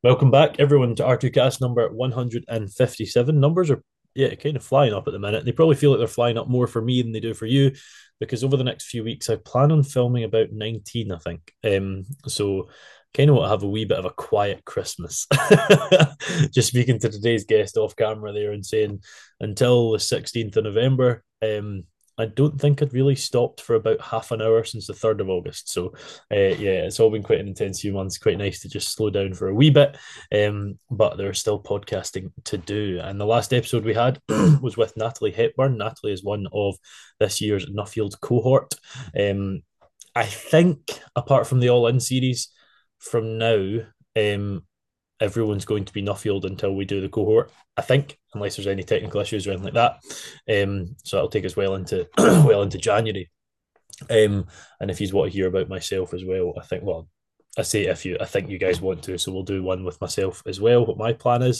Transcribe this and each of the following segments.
Welcome back, everyone, to R2Cast number 157. Numbers are, yeah, kind of flying up at the minute. They probably feel like they're flying up more for me than they do for you, because over the next few weeks, I plan on filming about 19, I think. So kind of want to have a wee bit of a quiet Christmas. Just speaking to today's guest off camera there and saying until the 16th of November, I don't think I'd really stopped for about half an hour since the 3rd of August. So, yeah, it's all been quite an intense few months. Quite nice to just slow down for a wee bit. But there's still podcasting to do. And the last episode we had was with Natalie Hepburn. Natalie is one of this year's Nuffield cohort. I think, apart from the All In series, from now, um, everyone's going to be Nuffield until we do the cohort. I think, unless there's any technical issues or anything like that. So that'll take us well into well into January. And if you want to hear about myself as well, I think, well, I say if you, I think you guys want to, so we'll do one with myself as well. What my plan is.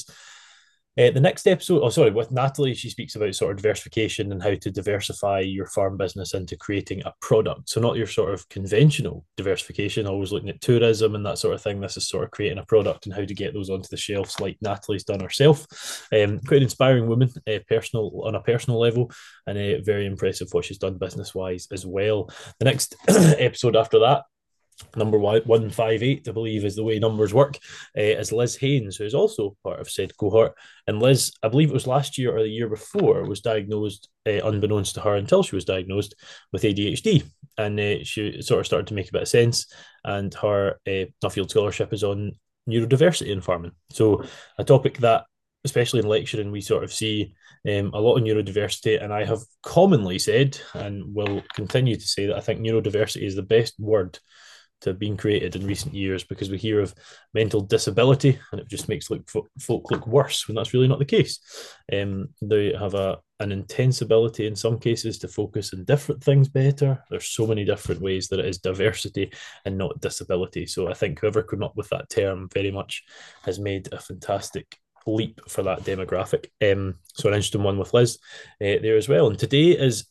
The next episode, oh sorry, with Natalie, she speaks about sort of diversification and how to diversify your farm business into creating a product. So not your sort of conventional diversification, always looking at tourism and that sort of thing. This is sort of creating a product and how to get those onto the shelves, like Natalie's done herself. Quite an inspiring woman, personal on a personal level, and very impressive what she's done business wise as well. The next episode after that, number 158, I believe, is the way numbers work, is Liz Haynes, who is also part of said cohort. And Liz, I believe it was last year or the year before, was diagnosed, unbeknownst to her until she was diagnosed, with ADHD. And she sort of started to make a bit of sense. And her Nuffield Scholarship is on neurodiversity in farming. So a topic that, especially in lecturing, we sort of see a lot of neurodiversity. And I have commonly said, and will continue to say, that I think neurodiversity is the best word to have been created in recent years, because we hear of mental disability and it just makes folk look worse when that's really not the case. They have an intense ability in some cases to focus on different things better. There's so many different ways that it is diversity and not disability. So I think whoever came up with that term very much has made a fantastic leap for that demographic. So an interesting one with Liz there as well. And today is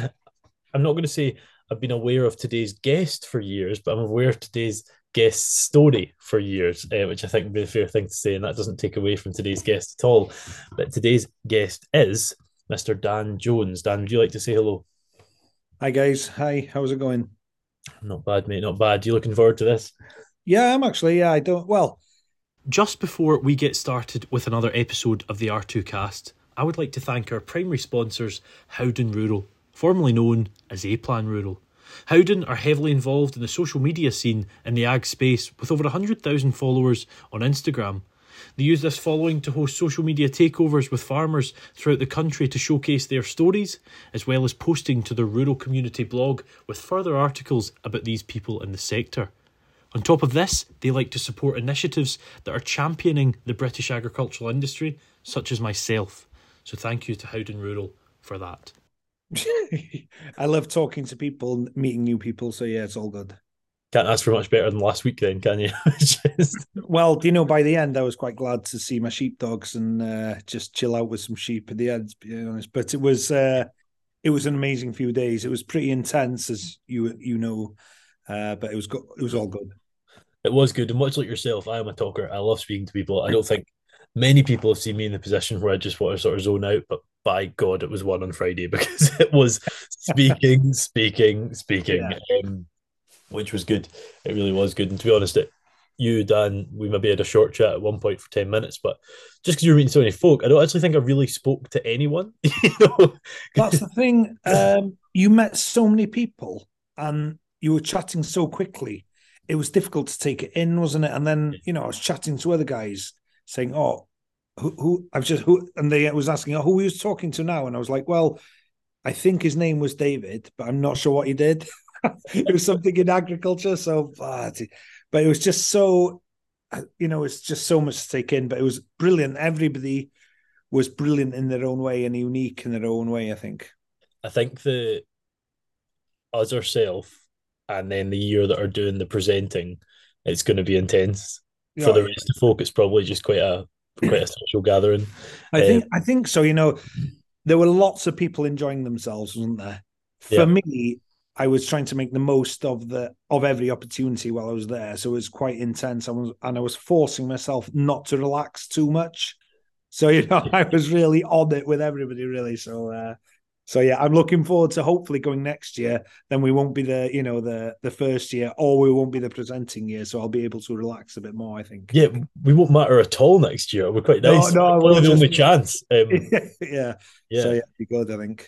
I'm not going to say I've been aware of today's guest for years, but I'm aware of today's guest story for years, which I think would be a fair thing to say, and that doesn't take away from today's guest at all. But today's guest is Mr. Dan Jones. Dan, would you like to say hello? Hi guys. Hi. How's it going? Not bad, mate. Not bad. You looking forward to this? Yeah, I'm actually. Yeah, I don't. Well, Just before we get started with another episode of the R2 cast, I would like to thank our primary sponsors, Howden Rural, formerly known as A-Plan Rural. Howden are heavily involved in the social media scene in the ag space with over 100,000 followers on Instagram. They use this following to host social media takeovers with farmers throughout the country to showcase their stories, as well as posting to their rural community blog with further articles about these people in the sector. On top of this, they like to support initiatives that are championing the British agricultural industry, such as myself. So thank you to Howden Rural for that. I love talking to people, meeting new people. So yeah, it's all good. Can't ask for much better than last week then, can you? Just... Well, do you know, by the end, I was quite glad to see my sheepdogs and just chill out with some sheep at the end, to be honest. But it was an amazing few days. It was pretty intense, as you know, but it was all good. It was good. And much like yourself, I am a talker. I love speaking to people. I don't think many people have seen me in the position where I just want to sort of zone out, but by God, it was one on Friday because it was speaking, speaking, speaking, Yeah. which was good. It really was good. And to be honest, you, Dan, we maybe had a short chat at one point for 10 minutes, but just because you were meeting so many folk, I don't actually think I really spoke to anyone. You know? That's the thing. You met so many people and you were chatting so quickly. It was difficult to take it in, wasn't it? And then, I was chatting to other guys saying, "Oh, who I've just who," and they was asking, "Oh, who he was talking to now?" And I was like, "Well, I think his name was David, but I'm not sure what he did. It was something in agriculture." So, but it was just so, it's just so much to take in. But it was brilliant. Everybody was brilliant in their own way and unique in their own way, I think. I think the us ourselves and then the year that are doing the presenting, it's going to be intense. For Oh the yeah. rest of folk, it's probably just quite a social gathering. I Um, think I think so. There were lots of people enjoying themselves, wasn't there? For yeah, me, I was trying to make the most of every opportunity while I was there. So it was quite intense. I was forcing myself not to relax too much. So, I was really on it with everybody, really. So yeah, I'm looking forward to hopefully going next year. Then we won't be the first year, or we won't be the presenting year. So I'll be able to relax a bit more, I think. Yeah, we won't matter at all next year. We're quite No, nice. no, Probably we'll the just only chance. yeah. So Yeah. yeah, be good, I think.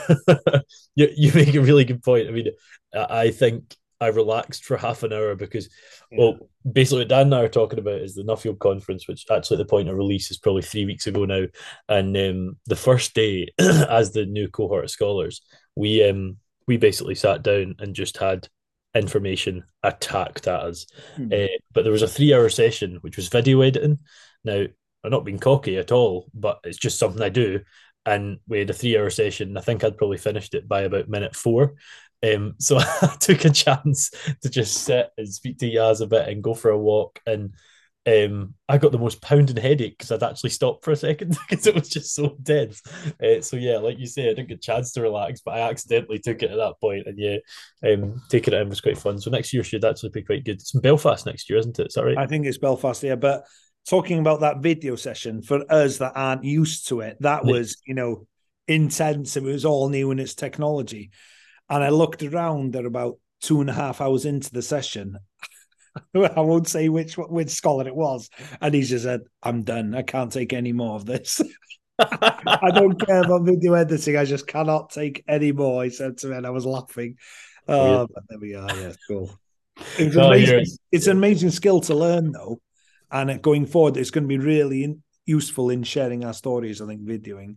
You make a really good point. I mean, I think I relaxed for half an hour because, Yeah. well, basically what Dan and I are talking about is the Nuffield conference, which actually at the point of release is probably 3 weeks ago now. And the first day, as the new cohort of scholars, we basically sat down and just had information attacked at us. But there was a 3 hour session which was video editing. Now, I'm not being cocky at all, but it's just something I do. And we had a 3 hour session. I think I'd probably finished it by about minute 4. So I took a chance to just sit and speak to Yaz a bit and go for a walk. And I got the most pounding headache because I'd actually stopped for a second because it was just so dense. So yeah, like you say, I didn't get a chance to relax, but I accidentally took it at that point. And yeah, taking it in was quite fun. So next year should actually be quite good. It's in Belfast next year, isn't it? Is that right? I think it's Belfast, yeah. But talking about that video session, for us that aren't used to it, that was, intense. It was all new in its technology. And I looked around at about 2.5 hours into the session. I won't say which scholar it was. And he just said, I'm done. I can't take any more of this. I don't care about video editing. I just cannot take any more, he said to me. And I was laughing. But there we are. Yeah, cool. It was amazing. It's an amazing skill to learn, though. And going forward, it's going to be really useful in sharing our stories, I think, videoing.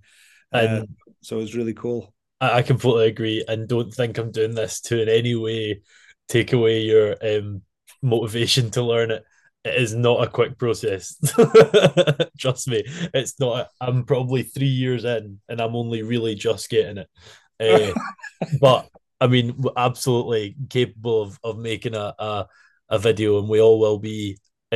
So it's really cool. I completely agree, and don't think I'm doing this to in any way take away your motivation to learn it. It is not a quick process. Trust me, it's not. I'm probably 3 years in, and I'm only really just getting it. But I mean, absolutely capable of making a video, and we all will be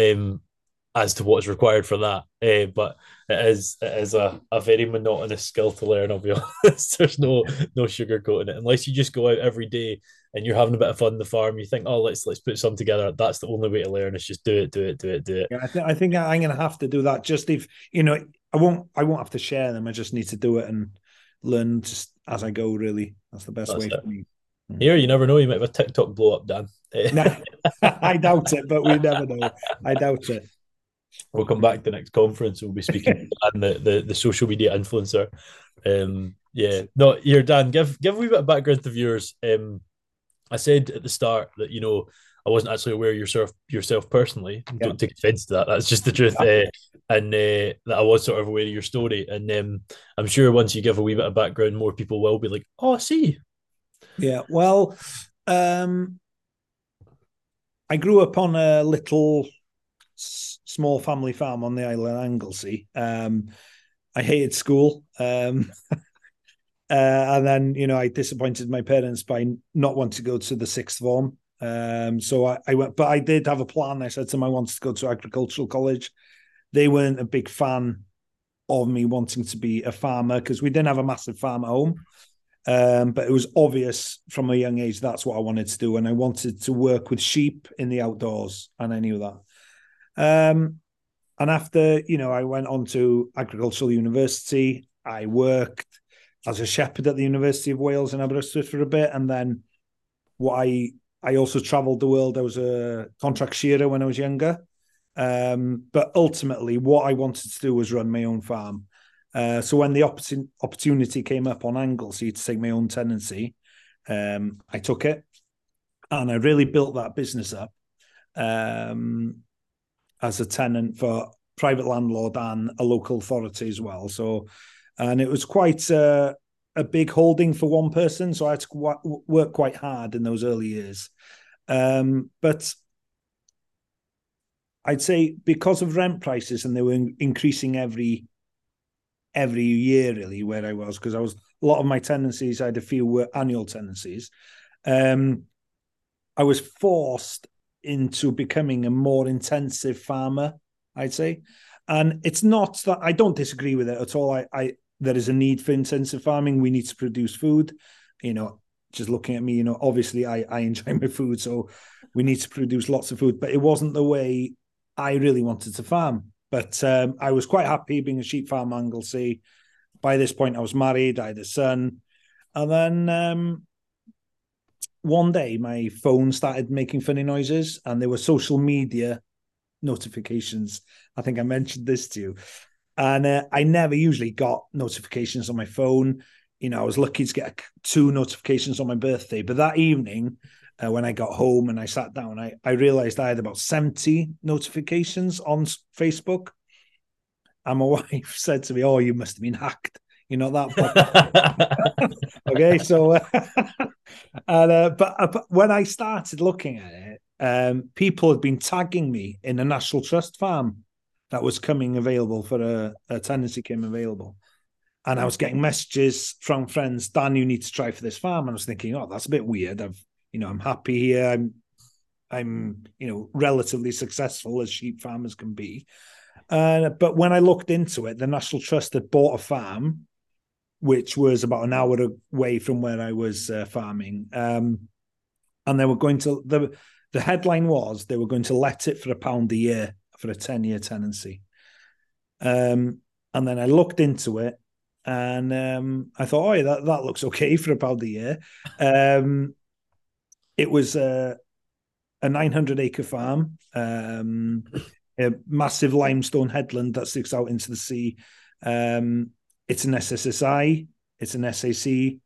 as to what's required for that. But it is a very monotonous skill to learn. I'll be honest. There's no sugarcoating it unless you just go out every day and you're having a bit of fun on the farm. You think, oh, let's put some together. That's the only way to learn. Is just do it. Yeah, I think I'm going to have to do that. Just if I won't have to share them. I just need to do it and learn just as I go. Really, that's the best way for me. Here, you never know. You might have a TikTok blow up, Dan. No, I doubt it, but we never know. I doubt it. We'll come back to the next conference. We'll be speaking to Dan, the social media influencer. Yeah, no, here, Dan, give a wee bit of background to viewers. I said at the start that I wasn't actually aware of yourself personally. Yeah. Don't take offense to that. That's just the truth. Yeah. And that I was sort of aware of your story. And I'm sure once you give a wee bit of background, more people will be like, "Oh, I see." Yeah. Well, I grew up on a little small family farm on the island of Anglesey. I hated school. And then, I disappointed my parents by not wanting to go to the sixth form. So I went, but I did have a plan. I said to them, I wanted to go to agricultural college. They weren't a big fan of me wanting to be a farmer because we didn't have a massive farm at home. But it was obvious from a young age that's what I wanted to do. And I wanted to work with sheep in the outdoors. And I knew that. And after, I went on to agricultural university. I worked as a shepherd at the University of Wales in Aberystwyth for a bit. And then I also traveled the world. I was a contract shearer when I was younger. But ultimately, what I wanted to do was run my own farm. So when the opportunity came up on Anglesey to take my own tenancy, I took it. And I really built that business up as a tenant for private landlord and a local authority as well. So, and it was quite a big holding for one person. So I had to work quite hard in those early years. But I'd say because of rent prices, and they were increasing every year, really, where I was, because a lot of my tenancies, I had a few were annual tenancies. I was forced into becoming a more intensive farmer, I'd say. And it's not that I don't disagree with it at all. There is a need for intensive farming. We need to produce food. just looking at me, obviously I enjoy my food, so we need to produce lots of food, but it wasn't the way I really wanted to farm. But I was quite happy being a sheep farm in Anglesey. By this point, I was married, I had a son. And then one day my phone started making funny noises and there were social media notifications. I think I mentioned this to you. And I never usually got notifications on my phone. I was lucky to get 2 notifications on my birthday. But that evening, when I got home and I sat down, I realized I had about 70 notifications on Facebook. And my wife said to me, "Oh, you must have been hacked. You're not that popular." Okay, so but when I started looking at it, people had been tagging me in a National Trust farm that was coming available for a tenancy came available. And I was getting messages from friends, "Dan, you need to try for this farm." And I was thinking, "Oh, that's a bit weird. I'm happy here. I'm relatively successful as sheep farmers can be." But when I looked into it, the National Trust had bought a farm, which was about an hour away from where I was farming. And they were going to, the headline was they were going to let it for £1 a year for a 10-year tenancy. And then I looked into it and I thought, oh, yeah, that looks okay for £1 a year. It was a 900-acre farm, a massive limestone headland that sticks out into the sea. It's an SSSI, it's an SAC,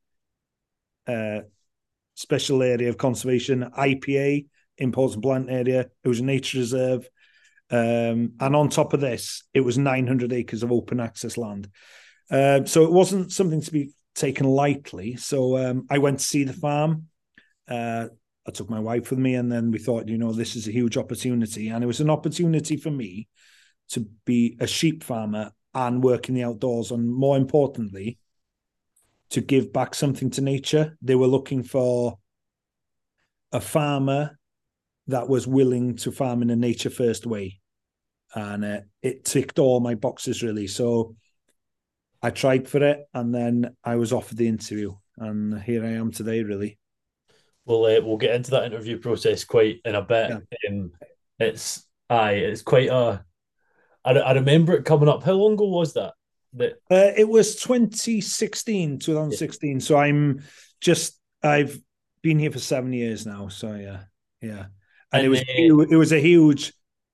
special area of conservation, IPA, important plant area. It was a nature reserve. And on top of this, it was 900 acres of open access land. So it wasn't something to be taken lightly. So I went to see the farm. I took my wife with me, and then we thought, this is a huge opportunity. And it was an opportunity for me to be a sheep farmer and work in the outdoors, and more importantly, to give back something to nature. They were looking for a farmer that was willing to farm in a nature-first way. And it ticked all my boxes, really. So I tried for it, and then I was offered the interview. And here I am today, really. We'll get into that interview process quite in a bit. Yeah. It's quite a. I remember it coming up. How long ago was that? It was 2016. Yeah. So I've been here for 7 years now. So yeah. And it was a huge.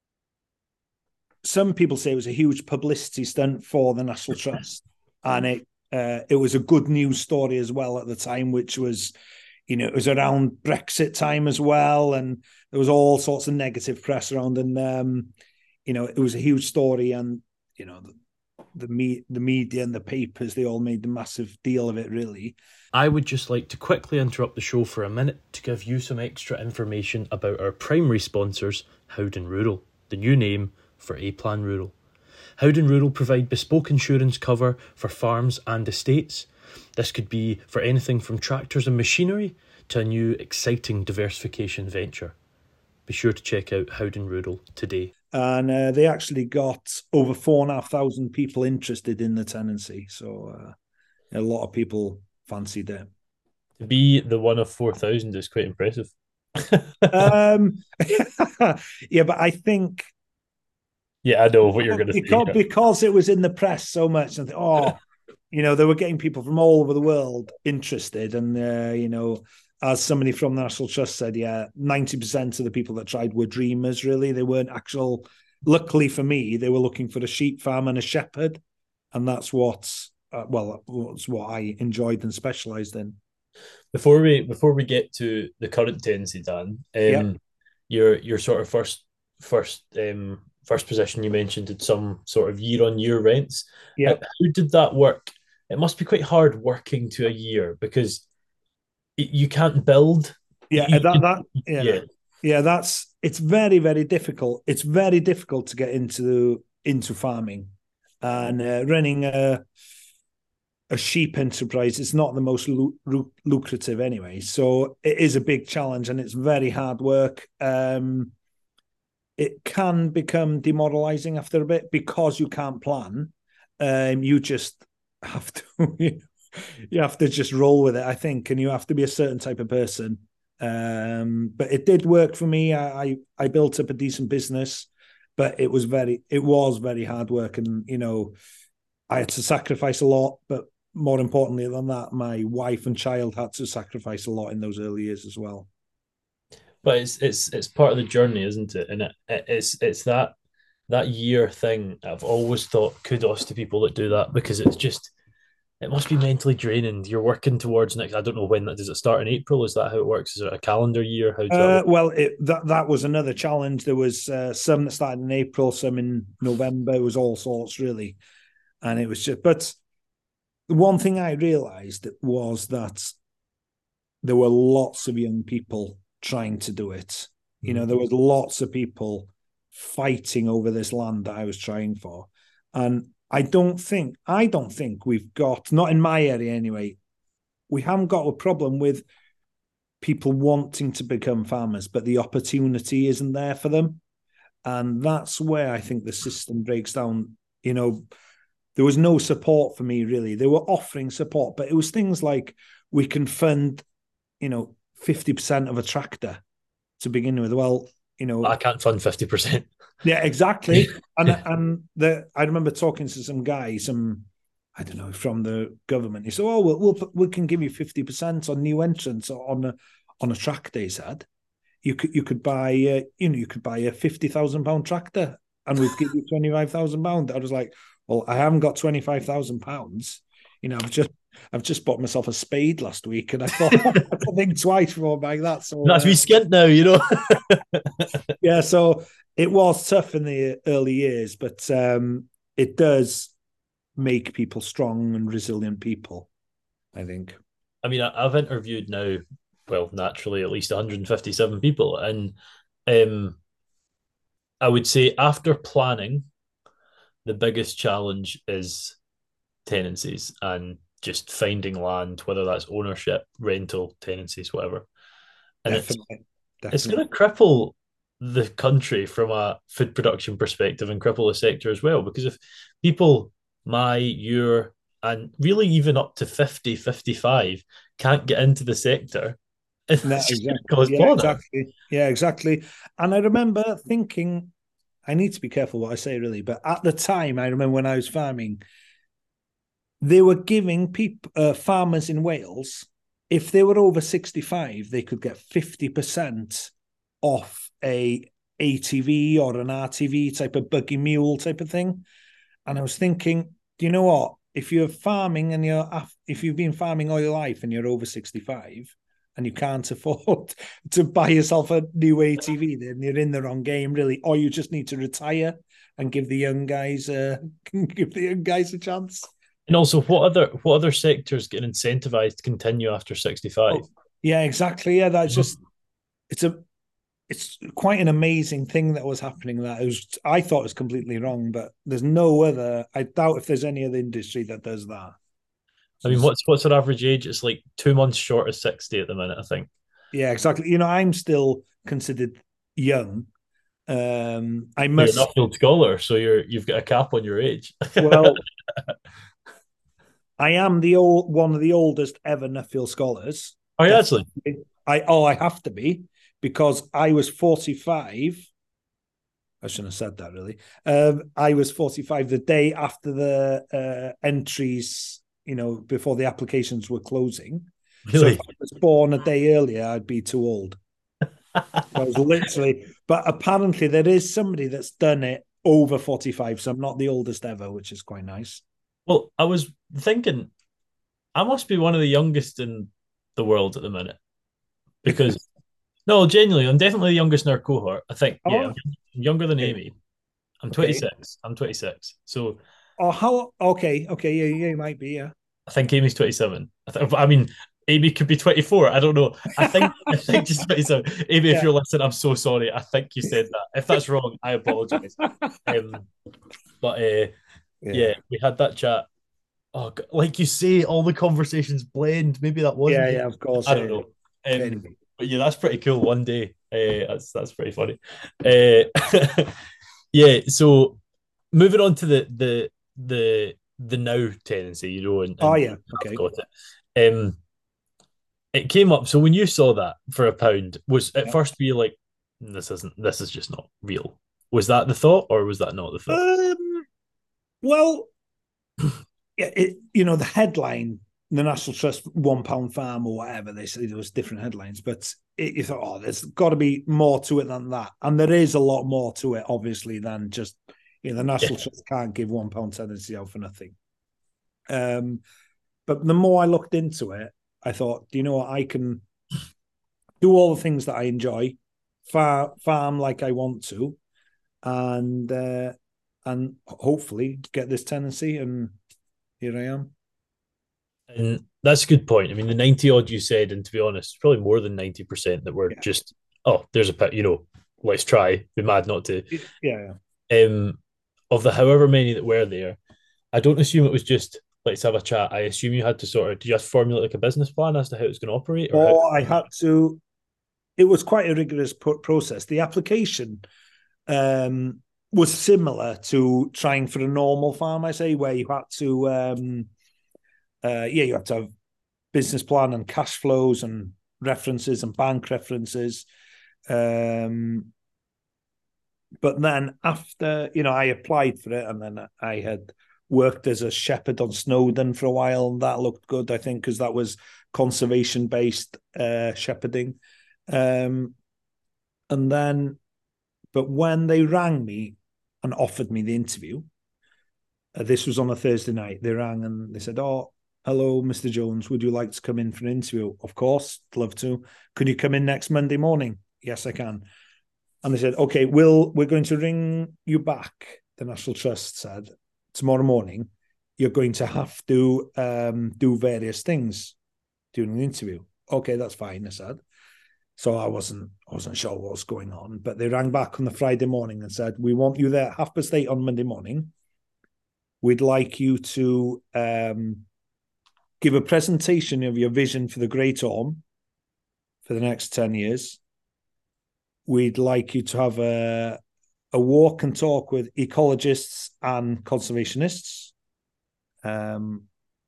Some people say it was a huge publicity stunt for the National Trust, and it was a good news story as well at the time, which was, it was around Brexit time as well, and there was all sorts of negative press around, and it was a huge story, and the media and the papers, they all made a massive deal of it, really. I would just like to quickly interrupt the show for a minute to give you some extra information about our primary sponsors, Howden Rural, the new name for A-Plan Rural. Howden Rural provide bespoke insurance cover for farms and estates. This could be for anything from tractors and machinery to a new exciting diversification venture. Be sure to check out Howden Rural today. And they actually got over 4,500 people interested in the tenancy. So a lot of people fancied it. To be the one of 4,000 is quite impressive. Yeah, but I think... Yeah, I know what you're going to say. Because it was in the press so much. And they were getting people from all over the world interested. And, as somebody from the National Trust said, 90% of the people that tried were dreamers, really. They weren't actual... Luckily for me, they were looking for a sheep farm and a shepherd. And that's what's what I enjoyed and specialised in. Before we get to the current tenancy, Dan, your sort of first position you mentioned had some sort of year-on-year rents. Yeah. How did that work? It must be quite hard working to a year because you can't build. It's very, very difficult. It's very difficult to get into farming, and running a sheep enterprise is not the most lucrative anyway. So it is a big challenge, and it's very hard work. It can become demoralizing after a bit because you can't plan. You just have to You have to just roll with it, I think, and you have to be a certain type of person. But it did work for me. I built up a decent business, but it was very hard work, and I had to sacrifice a lot. But more importantly than that, my wife and child had to sacrifice a lot in those early years as well. But it's part of the journey, isn't it? And it's that year thing. I've always thought kudos to people that do that because it must be mentally draining. You're working towards next. I don't know when that does. It start in April? Is that how it works? Is it a calendar year? How does that work? Well, that was another challenge. There was some that started in April, some in November. It was all sorts, really, and it was just. But the one thing I realised was that there were lots of young people trying to do it. There was lots of people fighting over this land that I was trying for, and I don't think we've got, not in my area anyway, we haven't got a problem with people wanting to become farmers, but the opportunity isn't there for them. And that's where I think the system breaks down. There was no support for me, really. They were offering support, but it was things like we can fund, 50% of a tractor to begin with. Well, I can't fund 50%. yeah, exactly. I remember talking to some guy, I don't know, from the government. He said, "Oh, we can give you 50% on new entrants on a tractor." He said, "You could buy a £50,000 tractor, and we'd give you £25,000." I was like, "Well, I haven't got £25,000. I've just bought myself a spade last week, and I thought I have to think twice before buying that." So That's me skint now. yeah, so it was tough in the early years, but it does make people strong and resilient people, I think. I mean, I've interviewed now, well, naturally, at least 157 people. And I would say after planning, the biggest challenge is tenancies and just finding land, whether that's ownership, rental, tenancies, whatever. And Definitely, it's going definitely. to cripple the country from a food production perspective and cripple the sector as well. Because if people your, and really even up to 50, 55 can't get into the sector, it's No, just going to exactly. cause Yeah, bother. exactly. Yeah, exactly. And I remember thinking, I need to be careful what I say, really, but at the time, I remember when I was farming, they were giving people, farmers in Wales, if they were over 65, they could get 50% off a ATV or an RTV type of buggy mule type of thing. And I was thinking, do you know what? If you're farming and if you've been farming all your life and you're over 65 and you can't afford to buy yourself a new ATV, then you're in the wrong game, really. Or you just need to retire and give the young guys a chance. And also, what other sectors get incentivized to continue after 65? Oh, yeah, exactly. Yeah, that's just it's a it's quite an amazing thing that was happening. That it was, I thought it was completely wrong, but there's no other. I doubt if there's any other industry that does that. I mean, Just, what's our average age? It's like 2 months short of 60 at the minute, I think. yeah, exactly. I'm still considered young. I Well, you're must. an Nuffield scholar, so you've got a cap on your age. Well, I am the old one of the oldest ever Nuffield scholars. Oh, yeah, actually. Definitely. I have to be because I was 45. I shouldn't have said that really. I was 45 the day after the entries, before the applications were closing. So if Really? I was born a day earlier, I'd be too old. I was literally, but apparently there is somebody that's done it over 45. So I'm not the oldest ever, which is quite nice. Well, I was thinking I must be one of the youngest in the world at the minute because no, genuinely, I'm definitely the youngest in our cohort. I think, yeah, Oh, I'm younger than okay. Amy. I'm Okay. 26. I'm 26. So Oh, how? Okay. Okay. Yeah, yeah, you might be. Yeah. I think Amy's 27. I mean, Amy could be 24. I don't know. I think just 27. Amy, if Yeah. you're listening, I'm so sorry. I think you said that. If that's wrong, I apologize. But Yeah. yeah, we had that chat. Oh, like you say, all the conversations blend. Maybe that wasn't Yeah. it. Yeah. Of course. I don't Yeah. know. Anyway. But yeah, that's pretty cool. One day, that's pretty funny. Uh, yeah. So moving on to the the now tenancy, you know, Oh and yeah, I've okay. got it. It came up. So when you saw that for £1, was at Yeah. first were you like, this is just not real? Was that the thought, or was that not the thought? Well, yeah, the headline, the National Trust £1 farm or whatever they say, there was different headlines, but you thought, oh, there's got to be more to it than that, and there is a lot more to it, obviously, than just the National Yeah. Trust can't give £1 tenancy out for nothing. Um, but the more I looked into it, I thought, do you know what, I can do all the things that I enjoy, farm like I want to, and hopefully get this tenancy, and here I am. And that's a good point. I mean, the 90 odd you said, and to be honest, probably more than 90% that were Yeah, just, oh, there's a pit, let's try. Be mad not to. yeah, yeah. Um, of the however many that were there, I don't assume it was just let's have a chat. I assume you had to sort of, do you have to formulate like a business plan as to how it's going to operate, or how? Or I had to. It was quite a rigorous process. The application um, was similar to trying for a normal farm, I say, where you had to, you had to have business plan and cash flows and references and bank references. Um, but then after, I applied for it, and then I had worked as a shepherd on Snowdon for a while, and that looked good, I think, because that was conservation based shepherding. Um, and then, but when they rang me and offered me the interview, this was on a Thursday night. They rang and they said, "Oh, hello, Mr. Jones. Would you like to come in for an interview?" Of course, I'd love to. Can you come in next Monday morning? Yes, I can. And they said, "Okay, we're going to ring you back." The National Trust said, "Tomorrow morning, you're going to have to do various things during the interview." Okay, that's fine, I said. So I wasn't sure what was going on, but they rang back on the Friday morning and said, "We want you there 8:30 on Monday morning. We'd like you to give a presentation of your vision for the Great Orme for the next 10 years. We'd like you to have a walk and talk with ecologists and conservationists. Um,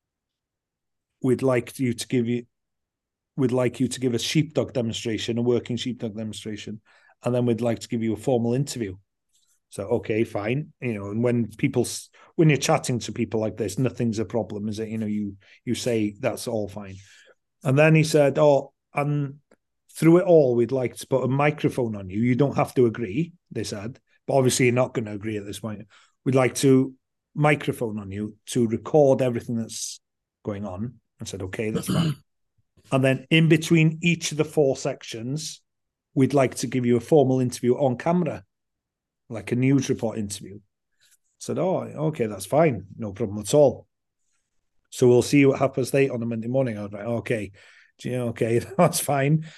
we'd like you to give you we'd like you to give a sheepdog demonstration, a working sheepdog demonstration, and then we'd like to give you a formal interview." So, okay, fine. And when you're chatting to people like this, nothing's a problem, is it? You say that's all fine. And then he said, "Oh, and through it all, we'd like to put a microphone on you. You don't have to agree," they said, "but obviously you're not going to agree at this point. We'd like to microphone on you to record everything that's going on." I said, "Okay, that's fine." And then in between each of the 4 sections, we'd like to give you a formal interview on camera, like a news report interview. I said, "Oh, okay, that's fine. No problem at all. So we'll see you at 8:30 on a Monday morning." I was like, "Okay, okay, that's fine."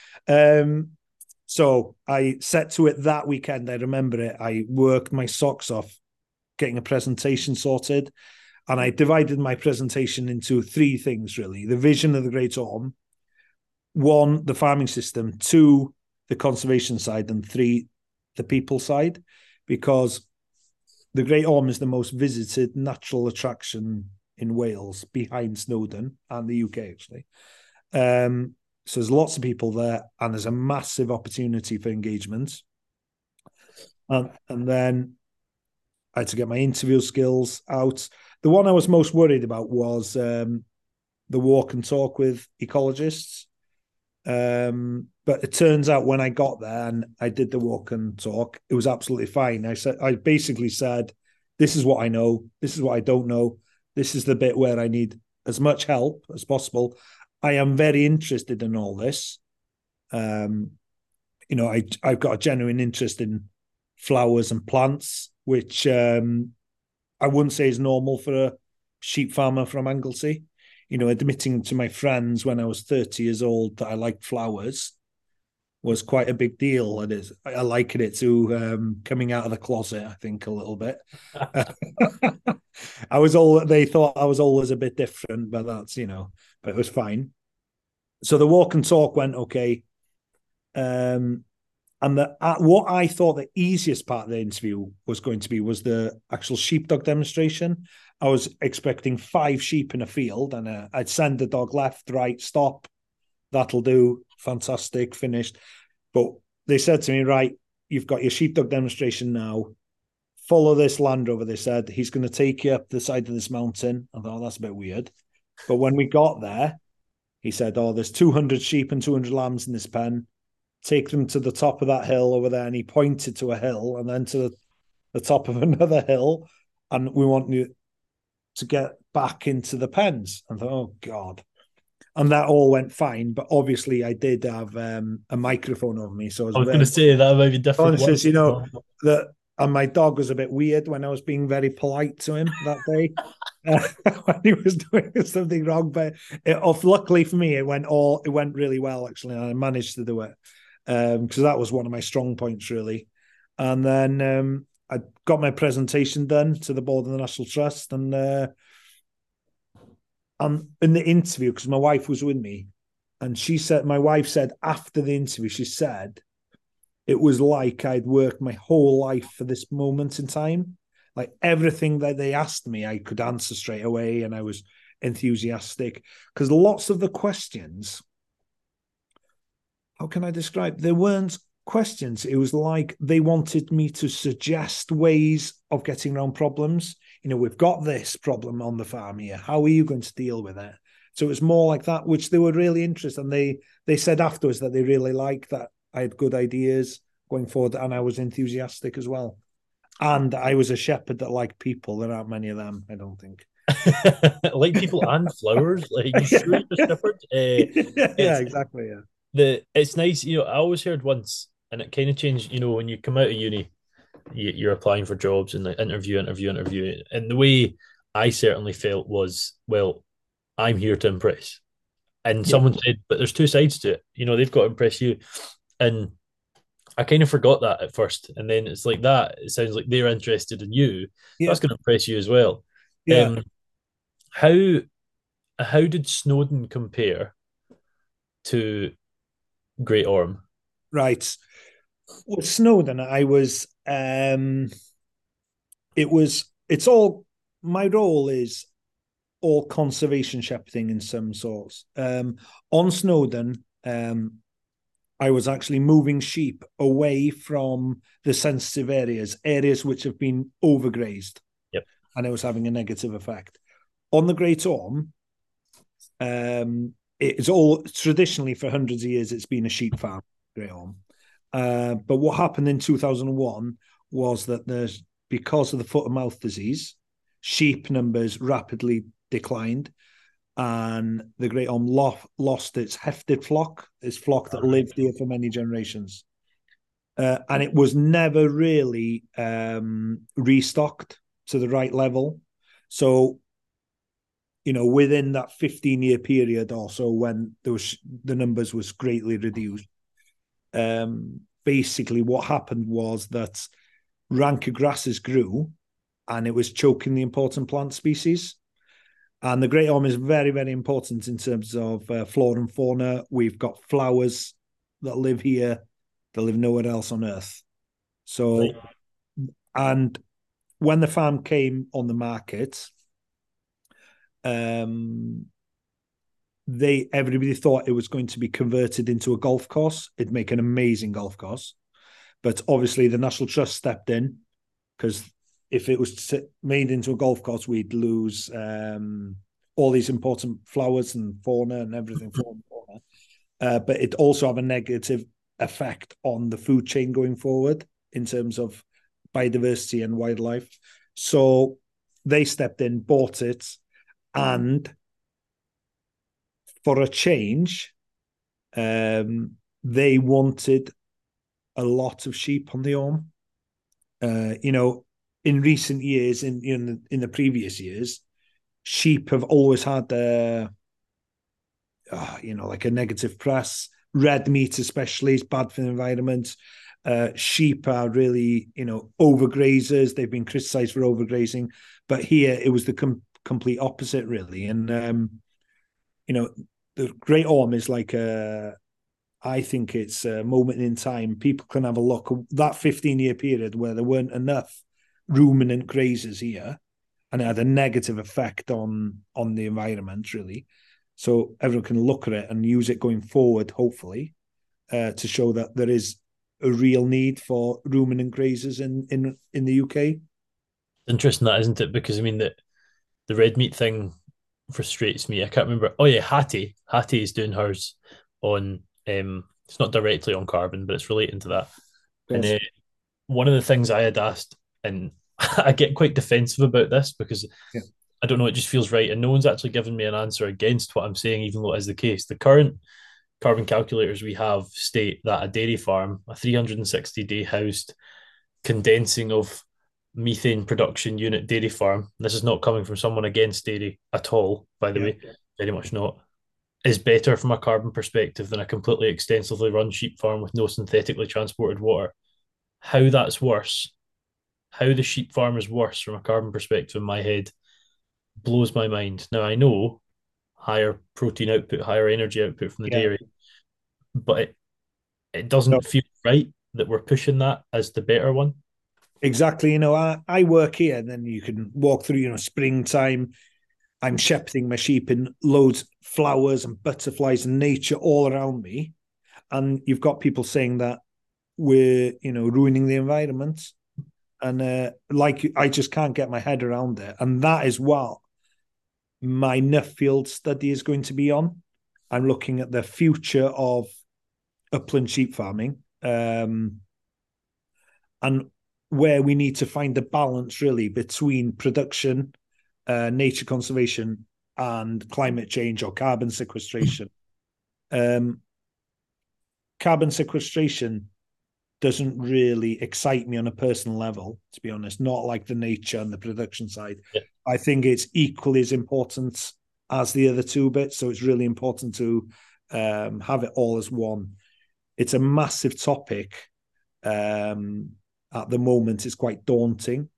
So I set to it that weekend. I remember it. I worked my socks off getting a presentation sorted. And I divided my presentation into 3 things, really: the vision of the Great Orme, 1, the farming system, 2, the conservation side, and 3, the people side, because the Great Orme is the most visited natural attraction in Wales, behind Snowdon and the UK, actually. So there's lots of people there, and there's a massive opportunity for engagement. And then I had to get my interview skills out. The one I was most worried about was the walk and talk with ecologists. But it turns out when I got there and I did the walk and talk, it was absolutely fine. I basically said, "This is what I know. This is what I don't know. This is the bit where I need as much help as possible. I am very interested in all this. Um, I've got a genuine interest in flowers and plants, which I wouldn't say is normal for a sheep farmer from Anglesey. Admitting to my friends when I was 30 years old that I liked flowers was quite a big deal. It is. I liken it to coming out of the closet, I think, a little bit. They thought I was always a bit different, but but it was fine. So the walk and talk went okay. And what I thought the easiest part of the interview was going to be was the actual sheepdog demonstration. I was expecting 5 sheep in a field, and I'd send the dog left, right, stop. That'll do. Fantastic, finished. But they said to me, right, you've got your sheepdog demonstration now. Follow this Land Rover, they said. He's going to take you up the side of this mountain. I thought, oh, that's a bit weird. But when we got there, he said, oh, there's 200 sheep and 200 lambs in this pen. Take them to the top of that hill over there. And he pointed to a hill and then to the top of another hill. And we want you to get back into the pens. I thought, oh, God. And that all went fine. But obviously, I did have a microphone over me. So I was going to say that might be different. Conscious, that. And my dog was a bit weird when I was being very polite to him that day when he was doing something wrong. But luckily for me, it went really well actually, and I managed to do it because that was one of my strong points really. And then I got my presentation done to the board of the National Trust, and in the interview, because my wife was with me, and my wife said after the interview, she said, it was like I'd worked my whole life for this moment in time. Like everything that they asked me, I could answer straight away, and I was enthusiastic because lots of the questions, how can I describe? They weren't questions. It was like they wanted me to suggest ways of getting around problems. We've got this problem on the farm here. How are you going to deal with it? So it was more like that, which they were really interested. And they said afterwards that they really liked that I had good ideas going forward, and I was enthusiastic as well. And I was a shepherd that liked people. There aren't many of them, I don't think. Like people and flowers. Like you sure you're a shepherd? Yeah, exactly. Yeah. It's nice. I always heard once, and it kind of changed. When you come out of uni, you're applying for jobs and like interview. And the way I certainly felt was, well, I'm here to impress. And someone said, but there's 2 sides to it. They've got to impress you. And I kind of forgot that at first. And then it's like that. It sounds like they're interested in you. Yeah. That's going to impress you as well. Yeah. How did Snowdon compare to Great Orme? Right. With Snowdon, it's all, my role is all conservation shepherding in some sorts. On Snowdon, I was actually moving sheep away from the sensitive areas which have been overgrazed. Yep. And it was having a negative effect. On the Great Orme, it's all traditionally for hundreds of years, it's been a sheep farm, Great Orme. But what happened in 2001 was that because of the foot and mouth disease, sheep numbers rapidly declined, and the Great Orme lost its hefted flock, its flock that lived here for many generations. And it was never really restocked to the right level. So, within that 15-year period or so when the numbers was greatly reduced, basically what happened was that ranker grasses grew and it was choking the important plant species. And the Great Orme is very, very important in terms of flora and fauna. We've got flowers that live here that live nowhere else on Earth. So, right. And when the farm came on the market, everybody thought it was going to be converted into a golf course. It'd make an amazing golf course. But obviously the National Trust stepped in, because if it was made into a golf course, we'd lose all these important flowers and fauna and everything. But it also have a negative effect on the food chain going forward in terms of biodiversity and wildlife. So they stepped in, bought it, and for a change, they wanted a lot of sheep on the Orme. In recent years, in the previous years, sheep have always had like a negative press. Red meat especially is bad for the environment. Sheep are really, overgrazers. They've been criticised for overgrazing, but here it was the complete opposite, really. And the Great Orme is like a I think it's a moment in time. People can have a look. That 15-year period where there weren't enough ruminant grazers here, and it had a negative effect on the environment, really. So everyone can look at it and use it going forward, hopefully, to show that there is a real need for ruminant grazers in the UK. Interesting that, isn't it? Because I mean the red meat thing frustrates me. I can't remember. Oh yeah, Hattie is doing hers on it's not directly on carbon, but it's relating to that. And one of the things I had asked, and I get quite defensive about this because Yeah. I don't know, it just feels right, and no one's actually given me an answer against what I'm saying, even though it is the case. The current carbon calculators we have state that a dairy farm, a 360-day housed condensing of methane production unit dairy farm, this is not coming from someone against dairy at all, by the way, very much not, is better from a carbon perspective than a completely extensively run sheep farm with no synthetically transported water. How that's worse, how the sheep farm is worse from a carbon perspective in my head blows my mind. Now I know higher protein output, higher energy output from the dairy, but it doesn't feel right that we're pushing that as the better one. Exactly. I work here, and then you can walk through, springtime. I'm shepherding my sheep in loads of flowers and butterflies and nature all around me. And you've got people saying that we're, ruining the environment. And I just can't get my head around it. And that is what my Nuffield study is going to be on. I'm looking at the future of upland sheep farming, and where we need to find the balance really between production, nature conservation, and climate change or carbon sequestration. Carbon sequestration doesn't really excite me on a personal level, to be honest, not like the nature and the production side. Yeah. I think it's equally as important as the other two bits. So it's really important to have it all as one. It's a massive topic. At the moment, it's quite daunting.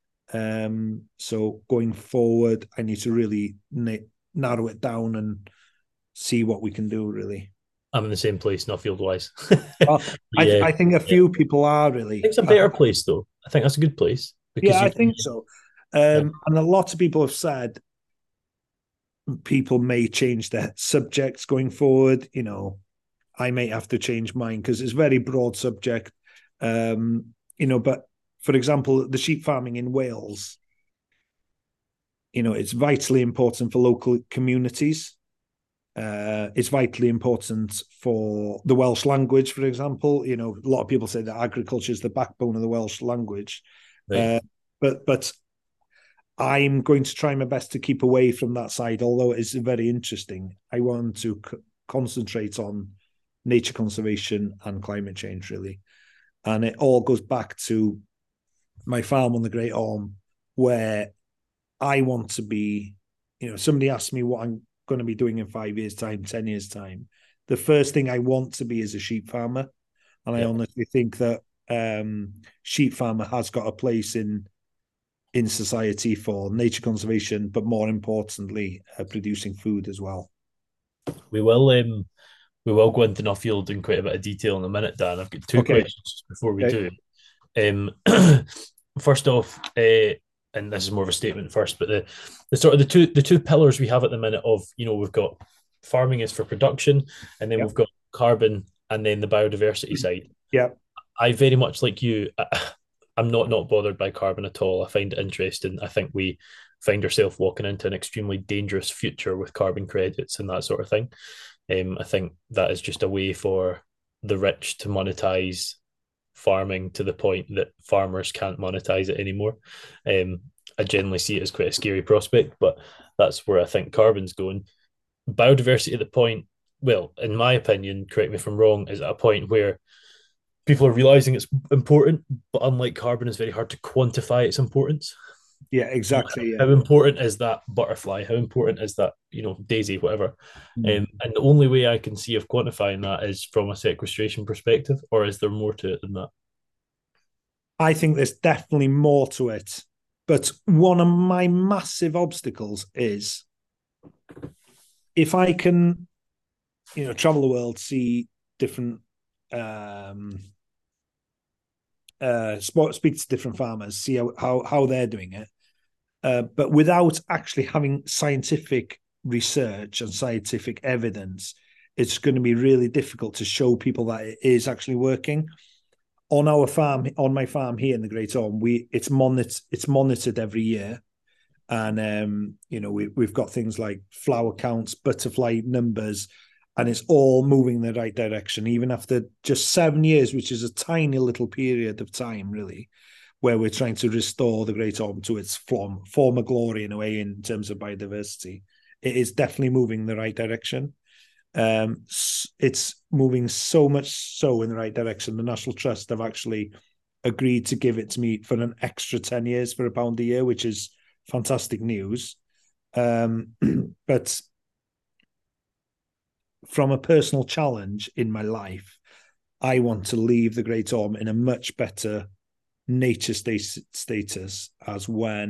So going forward, I need to really narrow it down and see what we can do, really. I'm in the same place, Nuffield wise. I think a few people are really. It's a better place, though. I think that's a good place. Because I think so. And a lot of people have said people may change their subjects going forward. I may have to change mine because it's a very broad subject. But for example, the sheep farming in Wales, it's vitally important for local communities. It's vitally important for the Welsh language, for example. A lot of people say that agriculture is the backbone of the Welsh language. Right. But I'm going to try my best to keep away from that side, although it's very interesting. I want to concentrate on nature conservation and climate change, really. And it all goes back to my farm on the Great Orme, where I want to be, somebody asked me what I'm going to be doing in 5 years' time, 10 years' time. The first thing I want to be is a sheep farmer. And I honestly think that sheep farmer has got a place in society for nature conservation, but more importantly, producing food as well. We will go into Nuffield in quite a bit of detail in a minute, Dan. I've got two questions before we do. First off, and this is more of a statement first, but the sort of the two pillars we have at the minute of, we've got farming is for production, and then we've got carbon, and then the biodiversity side. Yeah, I very much like you. I'm not bothered by carbon at all. I find it interesting. I think we find ourselves walking into an extremely dangerous future with carbon credits and that sort of thing. I think that is just a way for the rich to monetize farming to the point that farmers can't monetize it anymore. I generally see it as quite a scary prospect, but that's where I think carbon's going. Biodiversity at the point, well, in my opinion, correct me if I'm wrong, is at a point where people are realizing it's important, but unlike carbon, it's very hard to quantify its importance. Yeah, exactly. How important is that butterfly? How important is that, daisy, whatever? And the only way I can see of quantifying that is from a sequestration perspective, or is there more to it than that? I think there's definitely more to it. But one of my massive obstacles is if I can, travel the world, see different speak to different farmers, see how they're doing it, but without actually having scientific research and scientific evidence, it's going to be really difficult to show people that it is actually working. On our farm, on my farm here in the Great Orme, it's monitored every year, and we've got things like flower counts, butterfly numbers, and it's all moving in the right direction, even after just 7 years, which is a tiny little period of time, really, where we're trying to restore the Great Orme to its former glory in a way in terms of biodiversity. It is definitely moving in the right direction. It's moving so much so in the right direction. The National Trust have actually agreed to give it to me for an extra 10 years for £1 a year, which is fantastic news. But from a personal challenge in my life, I want to leave the Great Orme in a much better nature status as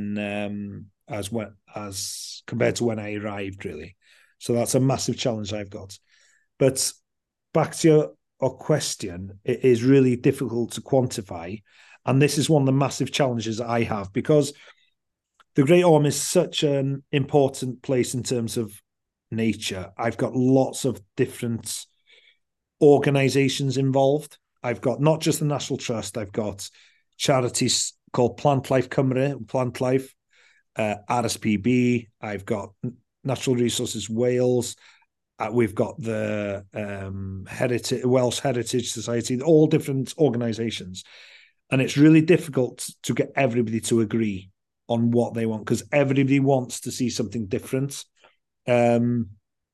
compared to when I arrived, really. So that's a massive challenge I've got. But back to your question, it is really difficult to quantify. And this is one of the massive challenges I have, because the Great Orme is such an important place in terms of nature. I've got lots of different organisations involved. I've got not just the National Trust, I've got charities called Plant Life Cymru, Plant Life, RSPB, I've got Natural Resources Wales, we've got the Welsh Heritage Society, all different organisations. And it's really difficult to get everybody to agree on what they want, because everybody wants to see something different. We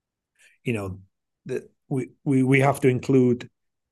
have to include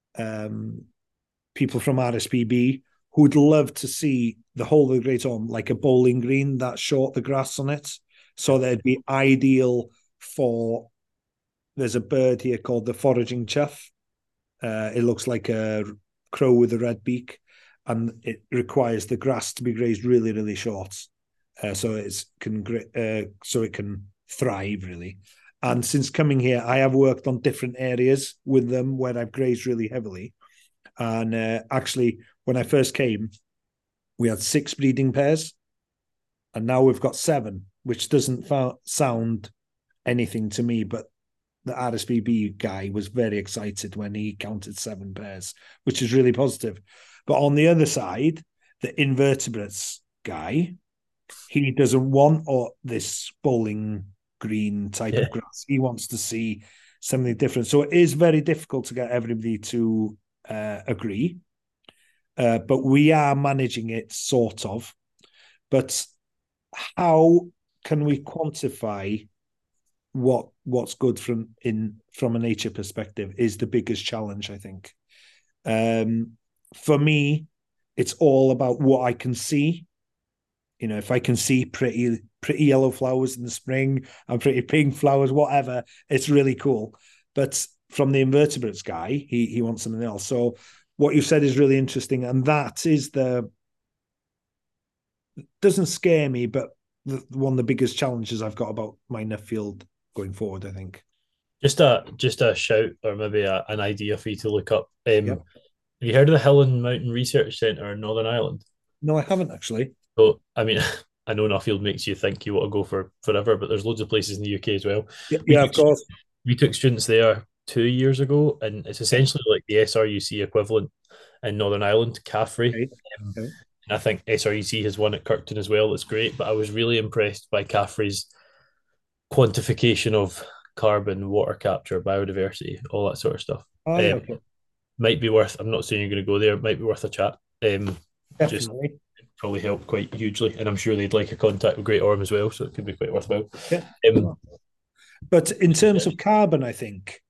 people from RSPB who'd love to see the whole of the Great Orme like a bowling green, that short, the grass on it. So that'd be ideal for, there's a bird here called the foraging chough. It looks like a crow with a red beak, and it requires the grass to be grazed really, really short, so it can thrive, really. And since coming here, I have worked on different areas with them where I've grazed really heavily. And actually, when I first came, we had 6 breeding pairs, and now we've got 7, which doesn't sound anything to me, but the RSPB guy was very excited when he counted 7 pairs, which is really positive. But on the other side, the invertebrates guy, he doesn't want this bowling green type of grass. He wants to see something different. So it is very difficult to get everybody to agree. But we are managing it, sort of. But how can we quantify what's good from a nature perspective is the biggest challenge, I think. For me, it's all about what I can see. If I can see pretty yellow flowers in the spring and pretty pink flowers, whatever, it's really cool. But from the invertebrates guy, he wants something else. So what you said is really interesting, and that is doesn't scare me, but one of the biggest challenges I've got about my Nuffield going forward, I think. Just a shout, or maybe an idea for you to look up. Yep. Have you heard of the Hill and Mountain Research Centre in Northern Ireland? No, I haven't actually. So, I mean, I know Nuffield makes you think you want to go for forever, but there's loads of places in the UK as well. Yeah, of course. We took students there 2 years ago, and it's essentially like the SRUC equivalent in Northern Ireland, Caffrey. Okay. And I think SRUC has one at Kirkton as well. That's great, but I was really impressed by Caffrey's quantification of carbon, water capture, biodiversity, all that sort of stuff. Okay. Might be worth, I'm not saying you're going to go there, might be worth a chat. Definitely. Probably help quite hugely, and I'm sure they'd like a contact with Great Orme as well, so it could be quite worthwhile. Yeah. But in terms of carbon, I think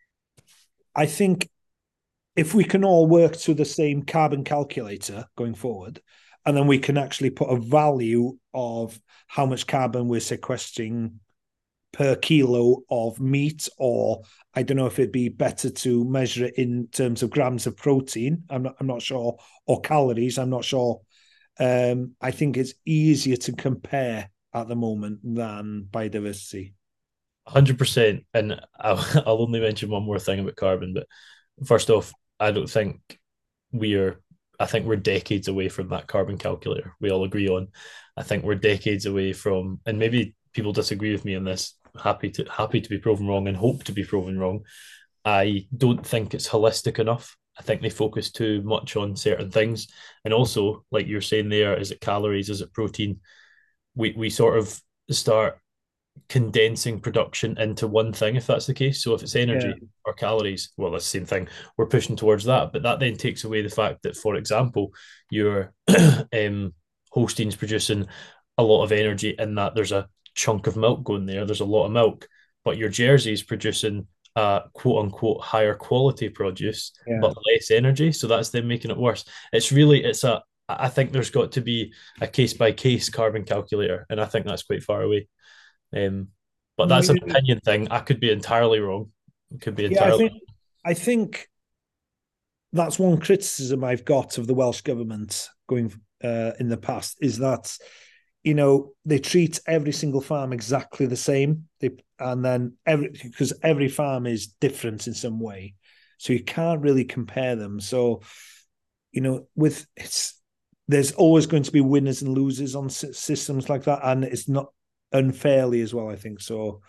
if we can all work to the same carbon calculator going forward, and then we can actually put a value of how much carbon we're sequestering per kilo of meat, or I don't know if it'd be better to measure it in terms of grams of protein. I'm not sure, or calories. I'm not sure. I think it's easier to compare at the moment than biodiversity. 100%. And I'll only mention one more thing about carbon, but first off, I don't think we're I think we're decades away from that carbon calculator we all agree on. I think we're decades away from, and maybe people disagree with me on this. Happy to be proven wrong and hope to be proven wrong. I don't think it's holistic enough. I think they focus too much on certain things. And also, like you're saying there, is it calories? Is it protein? We sort of start condensing production into one thing if that's the case. So if it's Yeah, energy or calories, well, that's the same thing. We're pushing towards that, but that then takes away the fact that, for example, your Holstein's producing a lot of energy in that there's a chunk of milk going there. There's a lot of milk, but your Jersey's producing quote unquote higher quality produce yeah. but less energy. So that's them making it worse. It's a I think there's got to be a case by case carbon calculator, and I think that's quite far away. Um, but No, that's an opinion thing. I could be entirely wrong. It could be yeah, entirely. I think that's one criticism I've got of the Welsh government going in the past is that they treat every single farm exactly the same. And then because every farm is different in some way, so you can't really compare them. So with there's always going to be winners and losers on systems like that, and it's not unfairly as well. I think so.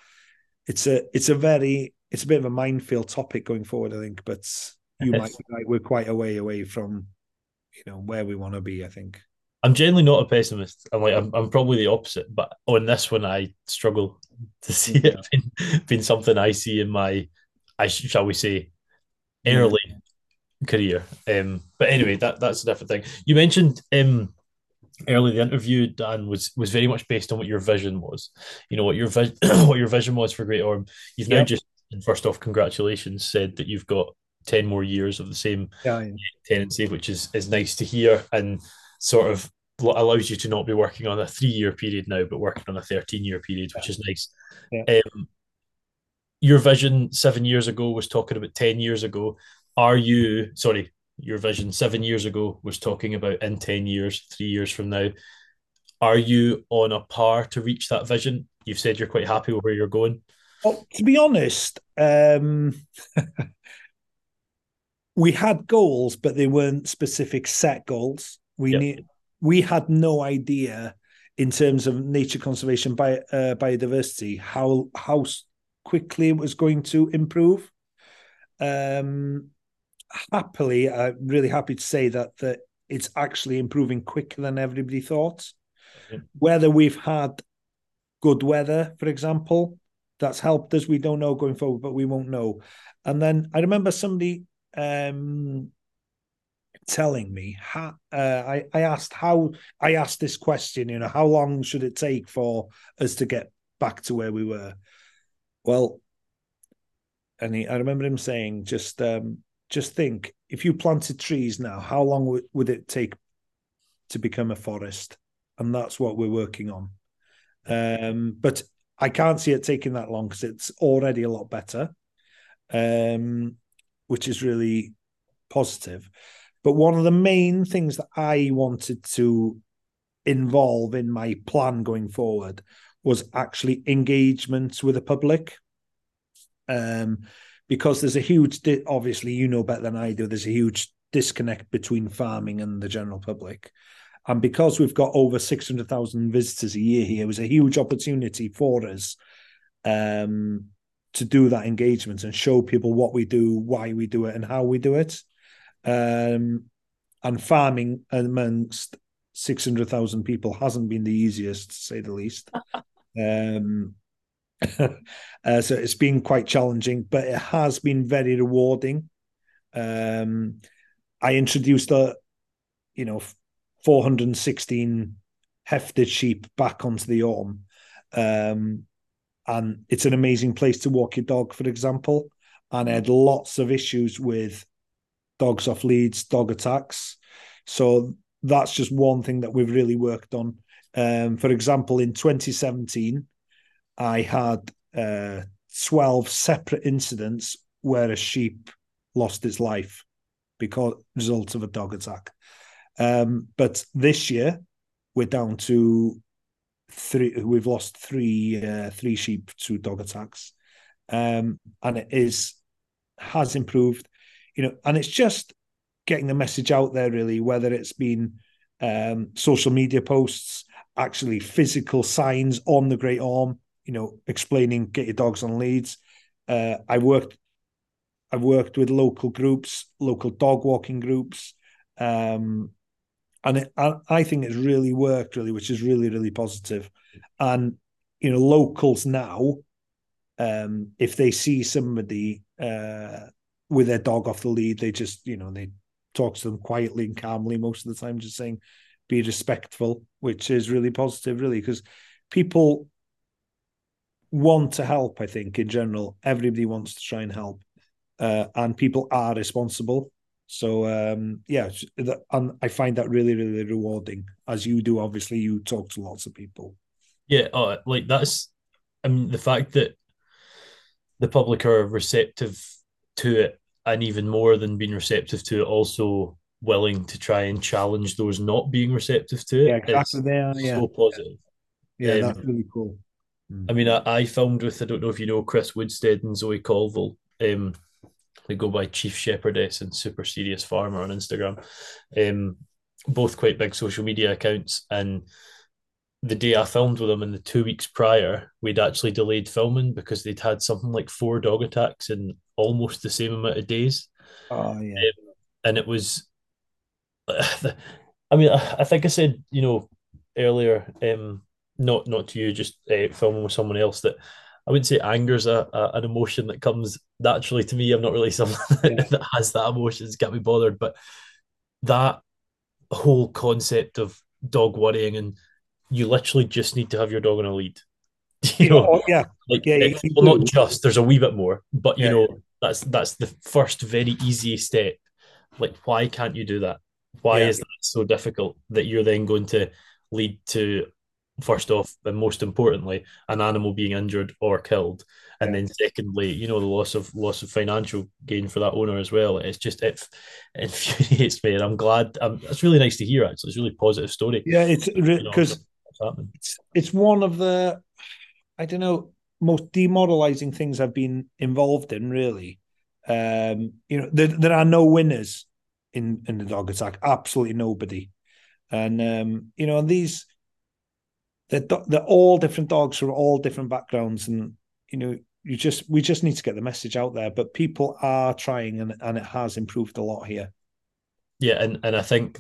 It's a bit of a minefield topic going forward. I think, but you might be right. We're quite a way away from where we want to be. I think. I'm generally not a pessimist. I'm probably the opposite, but on this one, I struggle to see Yeah. it being something I see in my, shall we say, Yeah. early career. But anyway, that's a different thing. You mentioned early the interview, Dan, was very much based on what your vision was. You know what your what your vision was for Great Orm. You've now Yep. just, first off, congratulations, said that you've got 10 more years of the same Yeah. Yeah. tenancy, which is nice to hear, and sort of allows you to not be working on a 3 year period now, but working on a 13 year period, which is nice. Yeah. Your vision 7 years ago was talking about 10 years ago. Are you sorry? Your vision 7 years ago was talking about in 10 years, 3 years from now. Are you on a par to reach that vision? You've said you're quite happy with where you're going. Well, to be honest, we had goals, but they weren't specific set goals. Yep. We had no idea in terms of nature conservation biodiversity how quickly it was going to improve. Um, Happily, I'm really happy to say that it's actually improving quicker than everybody thought. Whether we've had good weather, for example, that's helped us. We don't know going forward, but we won't know. And then I remember somebody telling me I asked this question, how long should it take for us to get back to where we were? Well, I remember him saying, just think, if you planted trees now, how long would it take to become a forest? And that's what we're working on. But I can't see it taking that long because it's already a lot better, which is really positive. But one of the main things that I wanted to involve in my plan going forward was actually engagement with the public. Because there's a huge, obviously, you know better than I do, there's a huge disconnect between farming and the general public. And because we've got over 600,000 visitors a year here, it was a huge opportunity for us to do that engagement and show people what we do, why we do it, and how we do it. And farming amongst 600,000 people hasn't been the easiest, to say the least. So it's been quite challenging, but it has been very rewarding. I introduced 416 hefted sheep back onto the Orme. And it's an amazing place to walk your dog, for example. And I had lots of issues with dogs off leads, dog attacks. So that's just one thing that we've really worked on. For example, in 2017, I had 12 separate incidents where a sheep lost its life because result of a dog attack. But this year, we're down to 3. We've lost three sheep to dog attacks, and it has improved. and it's just getting the message out there, really, whether it's been social media posts, actually physical signs on the Great Orme, explaining get your dogs on leads. I've worked with local groups, local dog walking groups, and I think it's really worked, really, which is really, really positive. And locals now, if they see somebody with their dog off the lead, they just they talk to them quietly and calmly most of the time, just saying be respectful, which is really positive, really, because people want to help. I think in general, everybody wants to try and help, and people are responsible. So and I find that really, really rewarding, as you do. Obviously, you talk to lots of people. Yeah, like that's, I mean, the fact that the public are receptive to it, and even more than being receptive to it, also willing to try and challenge those not being receptive to Yeah, it. exactly. It's There, yeah, so positive. yeah, that's Um, really cool. I mean, I filmed with, I don't know if you know Chris Woodstead and Zoe Colville. They go by Chief Shepherdess and Super Serious Farmer on Instagram. Um, both quite big social media accounts. And the day I filmed with them and the 2 weeks prior, we'd actually delayed filming because they'd had something like 4 dog attacks in almost the same amount of days. Oh yeah, And it was, I mean, I think I said, earlier, not to you, just filming with someone else, that I wouldn't say anger is an emotion that comes naturally to me. I'm not really someone yeah, that has that emotion. It's got me bothered, but that whole concept of dog worrying, and you literally just need to have your dog on a lead. you yeah, know, oh, yeah, like yeah. You well, not do. just, there's a wee bit more, but Yeah, that's the first very easy step. Like, why can't you do that? Why yeah, is that so difficult that you're then going to lead to, first off, and most importantly, an animal being injured or killed, and yeah. then secondly, the loss of financial gain for that owner as well. It's just, it infuriates me, and I'm glad. It's really nice to hear. Actually, it's a really positive story. Yeah, it's because What's happening. it's one of the, I don't know, most demoralizing things I've been involved in, really. There are no winners in the dog attack, absolutely nobody. And and they're all different dogs from all different backgrounds, and we just need to get the message out there. But people are trying, and it has improved a lot here. Yeah, and I think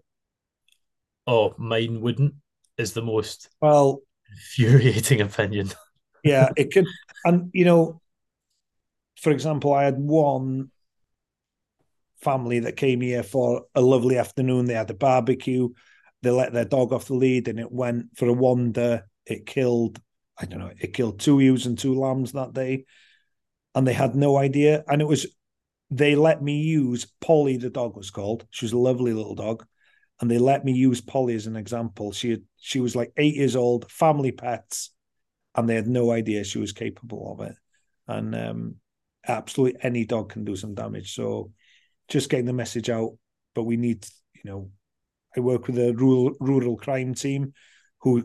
mine wouldn't is the most Well, infuriating opinion. yeah, it could, and for example, I had one family that came here for a lovely afternoon. They had a barbecue. They let their dog off the lead, and it went for a wander. It killed, I don't know, it killed 2 ewes and 2 lambs that day, and they had no idea. And they let me use Polly, the dog was called. She was a lovely little dog, and they let me use Polly as an example. She was like 8 years old, family pets, and they had no idea she was capable of it. And absolutely any dog can do some damage. So just getting the message out. But we need, I work with a rural crime team who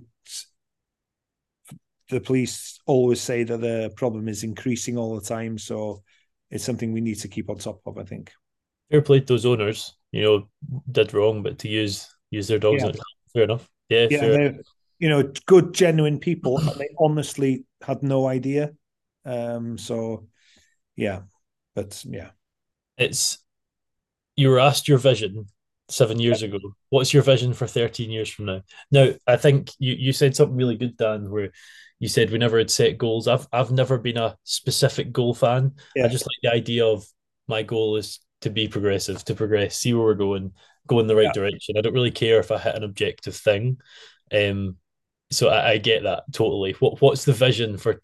the police always say that the problem is increasing all the time. So it's something we need to keep on top of, I think. Fair play to those owners, did wrong, but to use their dogs, Yeah. fair enough. Yeah, Yeah. fair. They're, good, genuine people. And they honestly had no idea. So, yeah. But yeah. It's You were asked your vision 7 years ago. What's your vision for 13 years from now? Now, I think you said something really good, Dan, where you said we never had set goals. I've never been a specific goal fan. I Yeah. just like the idea of, my goal is to be progressive, to progress, see where we're going, go in the right Yeah. direction. I don't really care if I hit an objective thing. Um, so I get that totally. What's the vision for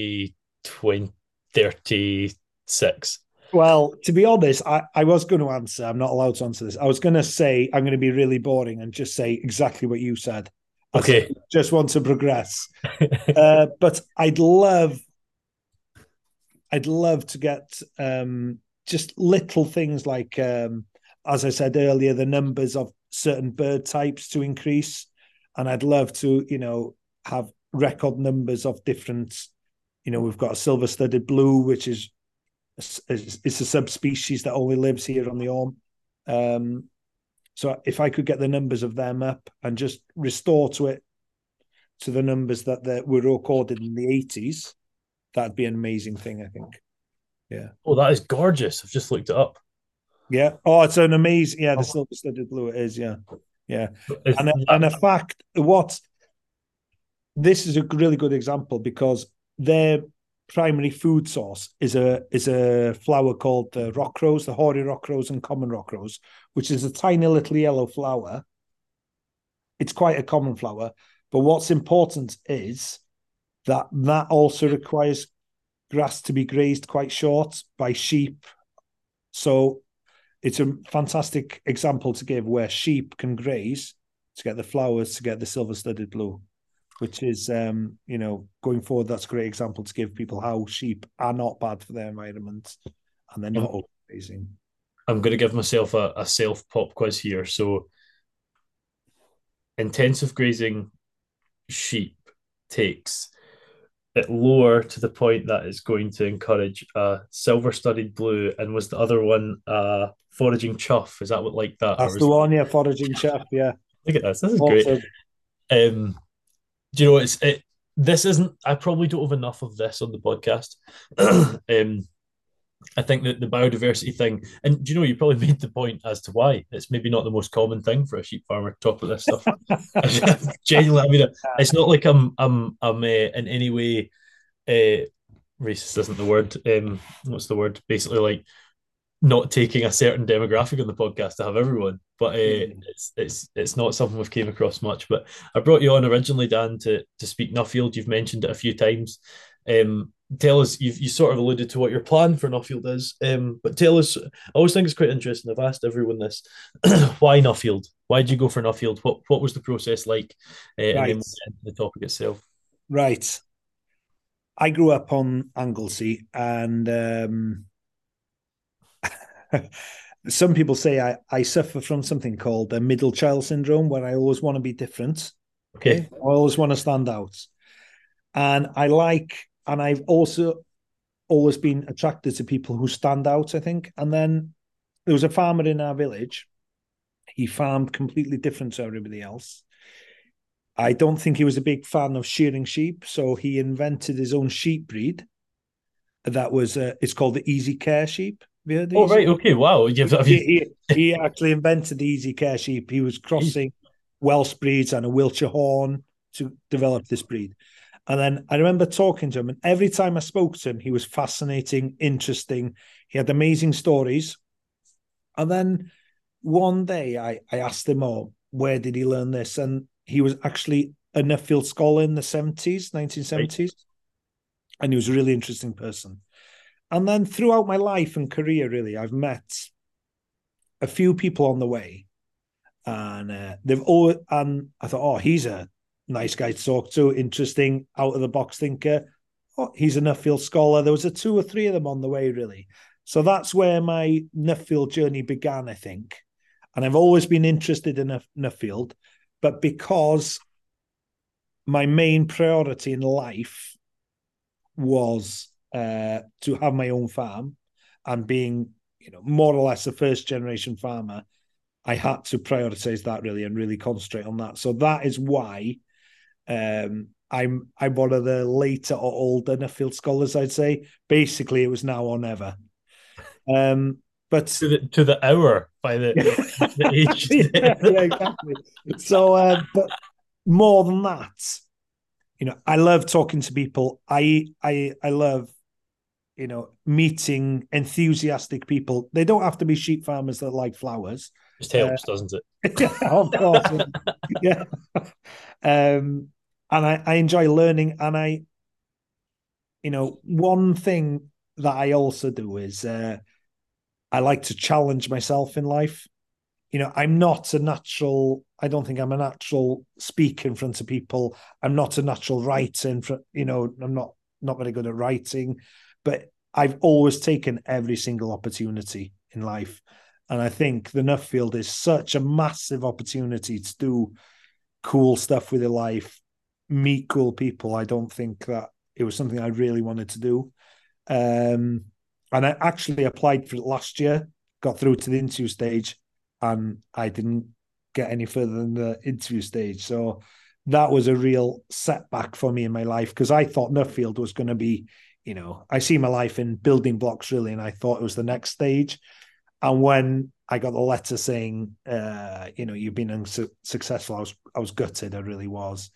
2036? Well, to be honest, I was going to answer. I'm not allowed to answer this. I was going to say I'm going to be really boring and just say exactly what you said. I said, Okay. just want to progress. But I'd love to get just little things like, as I said earlier, the numbers of certain bird types to increase, and I'd love to, have record numbers of different. We've got a silver-studded blue, which is it's a subspecies that only lives here on the Orme. So if I could get the numbers of them up and just restore to the numbers that were recorded in the 80s, that'd be an amazing thing, I think. Yeah. Oh, that is gorgeous. I've just looked it up. Yeah. Oh, it's an amazing. Yeah, the silver-studded blue. It is. Yeah. Yeah. And a fact. This is a really good example because their primary food source is a flower called the rock rose, the hoary rock rose and common rock rose, which is a tiny little yellow flower. It's quite a common flower, but what's important is that also requires grass to be grazed quite short by sheep. So it's a fantastic example to give where sheep can graze to get the flowers, to get the silver-studded blue, which is, going forward, that's a great example to give people how sheep are not bad for their environment and they're not overgrazing. I'm going to give myself a self-pop quiz here. So intensive grazing sheep takes it lower to the point that it's going to encourage silver-studded blue, and was the other one foraging chough? Is that what like that? That's the one, yeah, foraging chough, yeah. Look at this. This is great. Do you know this isn't? I probably don't have enough of this on the podcast. I think that the biodiversity thing, and do you know, you probably made the point as to why it's maybe not the most common thing for a sheep farmer to talk about this stuff. Genuinely, I mean, it's not like I'm in any way racist isn't the word. What's the word? Basically, like not taking a certain demographic on the podcast to have everyone, but it's not something we've came across much. But I brought you on originally, Dan, to speak Nuffield. You've mentioned it a few times. Tell us, you sort of alluded to what your plan for Nuffield is, but tell us. I always think it's quite interesting. I've asked everyone this: why Nuffield? Why did you go for Nuffield? What was the process like? Right. And then we'll get into the topic itself. Right. I grew up on Anglesey, and some people say I suffer from something called a middle child syndrome, where I always want to be different. Okay. I always want to stand out. And I've also always been attracted to people who stand out, I think. And then there was a farmer in our village. He farmed completely different to everybody else. I don't think he was a big fan of shearing sheep, so he invented his own sheep breed. That was it's called the Easy Care sheep. Have you heard of right, okay, wow. He actually invented the Easy Care sheep. He was crossing Welsh breeds and a Wiltshire Horn to develop this breed. And then I remember talking to him, and every time I spoke to him, he was fascinating, interesting. He had amazing stories. And then one day I asked him, where did he learn this? And he was actually a Nuffield scholar in the 1970s. Right. And he was a really interesting person. And then throughout my life and career, really, I've met a few people on the way. And and I thought, he's a nice guy to talk to, interesting, out-of-the-box thinker. He's a Nuffield scholar. There was 2 or 3 of them on the way, really. So that's where my Nuffield journey began, I think. And I've always been interested in Nuffield, but because my main priority in life was to have my own farm, and being, more or less a first-generation farmer, I had to prioritize that really and really concentrate on that. So that is why I'm one of the later or older Nuffield scholars, I'd say. Basically, it was now or never. But to the hour by the age. yeah, exactly. So, but more than that, I love talking to people. I love, meeting enthusiastic people. They don't have to be sheep farmers that like flowers. Just helps, doesn't it? Yeah, of course. Yeah. And I enjoy learning. And one thing that I also do is I like to challenge myself in life. I'm not a natural, I don't think I'm a natural speaker in front of people. I'm not a natural writer I'm not very good at writing, but I've always taken every single opportunity in life. And I think the Nuffield is such a massive opportunity to do cool stuff with your life, meet cool people. I don't think that it was something I really wanted to do. And And I actually applied for it last year, got through to the interview stage, and I didn't get any further than the interview stage. So that was a real setback for me in my life because I thought Nuffield was going to be, I see my life in building blocks really, and I thought it was the next stage. And when I got the letter saying, you've been unsuccessful, I was gutted. I really was.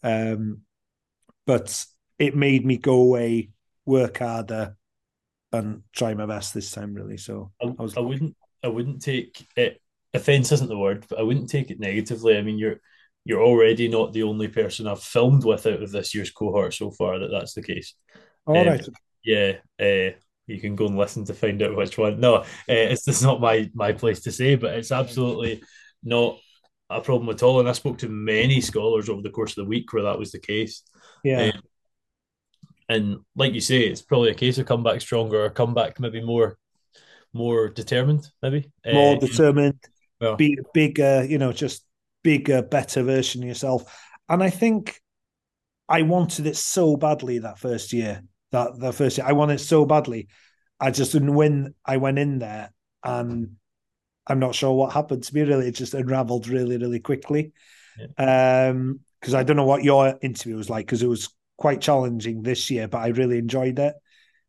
But it made me go away, work harder, and try my best this time, really. So I was. I wouldn't take it. Offense isn't the word, but I wouldn't take it negatively. I mean, you're already not the only person I've filmed with out of this year's cohort so far that's the case. All Um, right. yeah, you can go and listen to find out which one. No, it's just not my place to say, but it's absolutely not a problem at all. And I spoke to many scholars over the course of the week where that was the case. Yeah. Um, and like you say, it's probably a case of come back stronger or come back maybe more determined, maybe. More determined, Well, be bigger, just bigger, better version of yourself. And I think I wanted it so badly that first year. That the first year, I wanted it so badly. I just didn't win. I went in there and I'm not sure what happened to me really. It just unraveled really, really quickly. yeah. Because I don't know what your interview was like, because it was quite challenging this year, but I really enjoyed it.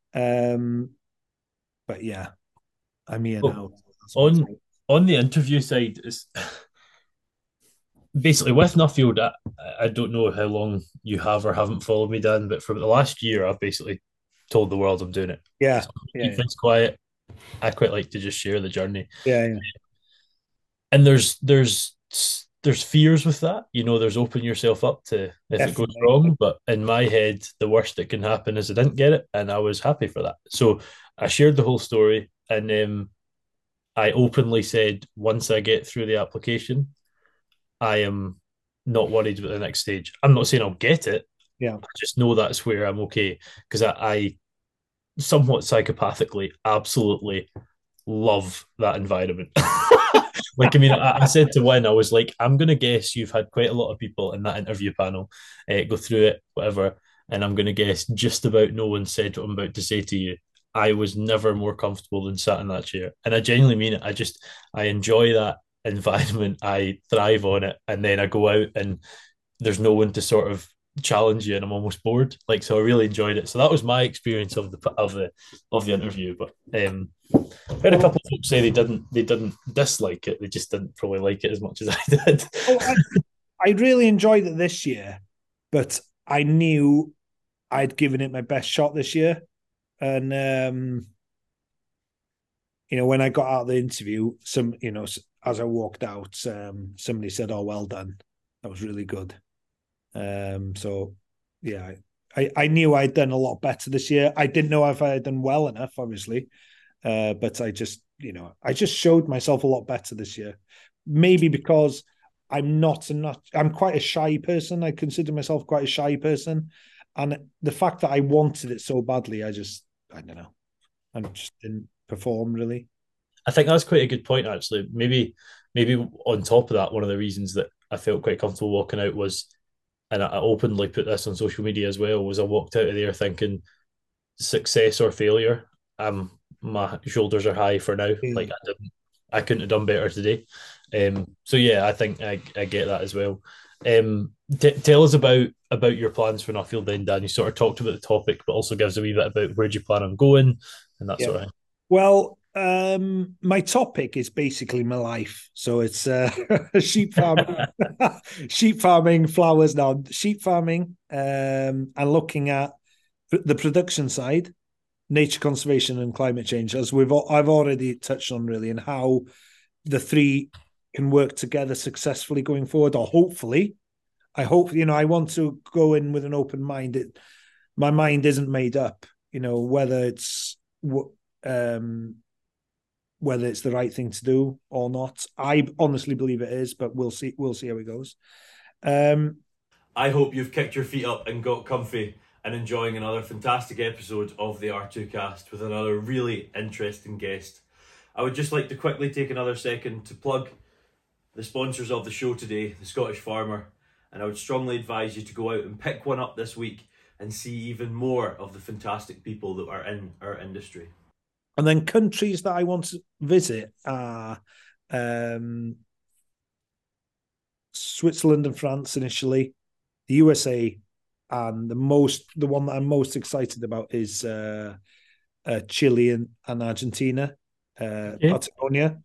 But yeah, I'm here Well, now. on on the interview side, it's basically with Nuffield. I don't know how long you have or haven't followed me, Dan, but for the last year, I've basically told the world I'm doing it. Yeah, So keep yeah, things quiet. I quite like to just share the journey. yeah, yeah. And there's fears with that. There's open yourself up to if it goes Definitely. wrong. But in my head, the worst that can happen is I didn't get it, and I was happy for that. So I shared the whole story, and I openly said once I get through the application, I am not worried about the next stage. I'm not saying I'll get it. Yeah. I just know that's where I'm okay because I somewhat psychopathically absolutely love that environment. Like, I mean, I said to Win, I was like, I'm going to guess you've had quite a lot of people in that interview panel go through it, whatever. And I'm going to guess just about no one said what I'm about to say to you. I was never more comfortable than sat in that chair. And I genuinely mean it. I enjoy that environment. I thrive on it. And then I go out and there's no one to sort of challenge you and I'm almost bored. Like, so I really enjoyed it. So that was my experience of the interview. But I heard a Well, couple of folks say they didn't dislike it. They just didn't probably like it as much as I did. well, I really enjoyed it this year, but I knew I'd given it my best shot this year. And when I got out of the interview, as I walked out, somebody said, "Oh, well done. That was really good." So yeah, I knew I'd done a lot better this year. I didn't know if I had done well enough, obviously. But I just showed myself a lot better this year. Maybe because I'm quite a shy person. I consider myself quite a shy person. And the fact that I wanted it so badly, I don't know. I just didn't perform really. I think that's quite a good point, actually. Maybe on top of that, one of the reasons that I felt quite comfortable walking out was, and I openly put this on social media as well, was I walked out of there thinking success or failure. My shoulders are high for now. Like Yeah. I couldn't have done better today. So yeah, I think I get that as well. Tell us about your plans for Nuffield then, Dan. You sort of talked about the topic, but also gives a wee bit about where do you plan on going and that Yeah. sort of thing. Well, my topic is basically my life. So it's sheep farming, sheep farming, flowers now, sheep farming, and looking at the production side, nature conservation and climate change, as I've already touched on really, and how the three can work together successfully going forward, or hopefully. I hope, I want to go in with an open mind. My mind isn't made up, whether um, whether it's the right thing to do or not. I honestly believe it is, but we'll see. We'll see how it goes. Um, I hope you've kicked your feet up and got comfy and enjoying another fantastic episode of the R2 cast with another really interesting guest. I would just like to quickly take another second to plug the sponsors of the show today, the Scottish Farmer, and I would strongly advise you to go out and pick one up this week and see even more of the fantastic people that are in our industry. And then countries that I want to visit are Switzerland and France initially, the USA, and the one that I'm most excited about is Chile and Argentina, Okay. Patagonia.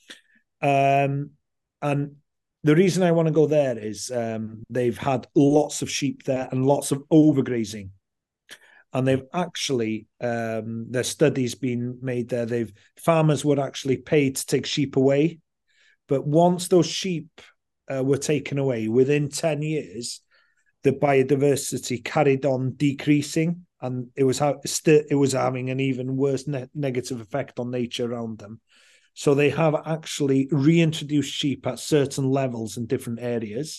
And the reason I want to go there is they've had lots of sheep there and lots of overgrazing. And they've actually, there's studies been made there. Farmers were actually paid to take sheep away. But once those sheep were taken away, within 10 years, the biodiversity carried on decreasing, and it was having an even worse negative effect on nature around them. So they have actually reintroduced sheep at certain levels in different areas.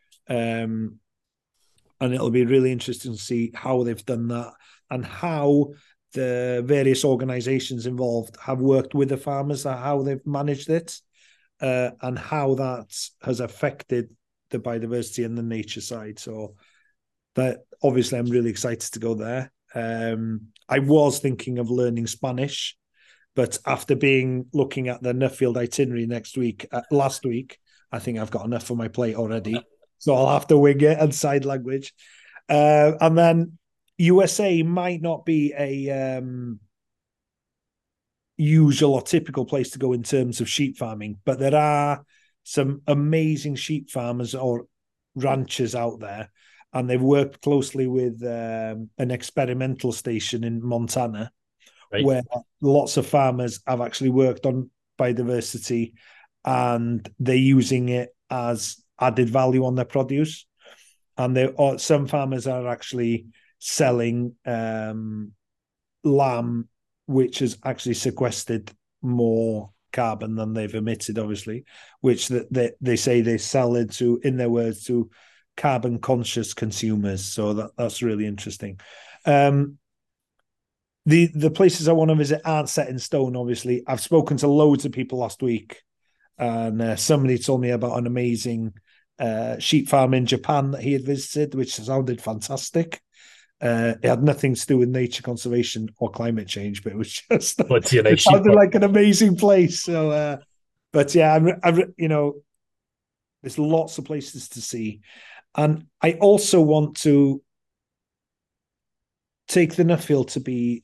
And it'll be really interesting to see how they've done that and how the various organizations involved have worked with the farmers, how they've managed it, and how that has affected the biodiversity and the nature side. So that obviously I'm really excited to go there. I was thinking of learning Spanish, but after looking at the Nuffield itinerary last week, I think I've got enough on my plate already. So I'll have to wing it and side language. And then USA might not be a usual or typical place to go in terms of sheep farming, but there are some amazing sheep farmers or ranchers out there, and they've worked closely with an experimental station in Montana, Right. where lots of farmers have actually worked on biodiversity, and they're using it as added value on their produce. And some farmers are actually selling lamb, which has actually sequestered more carbon than they've emitted, obviously, which they say they sell into, in their words, to carbon conscious consumers. So that's really interesting. The places I want to visit aren't set in stone, obviously. I've spoken to loads of people last week, and somebody told me about an amazing sheep farm in Japan that he had visited, which sounded fantastic. It had nothing to do with nature conservation or climate change, but it was just What's your it nice sheep? sounded like an amazing place. So, but yeah, there's lots of places to see, and I also want to take the Nuffield to be,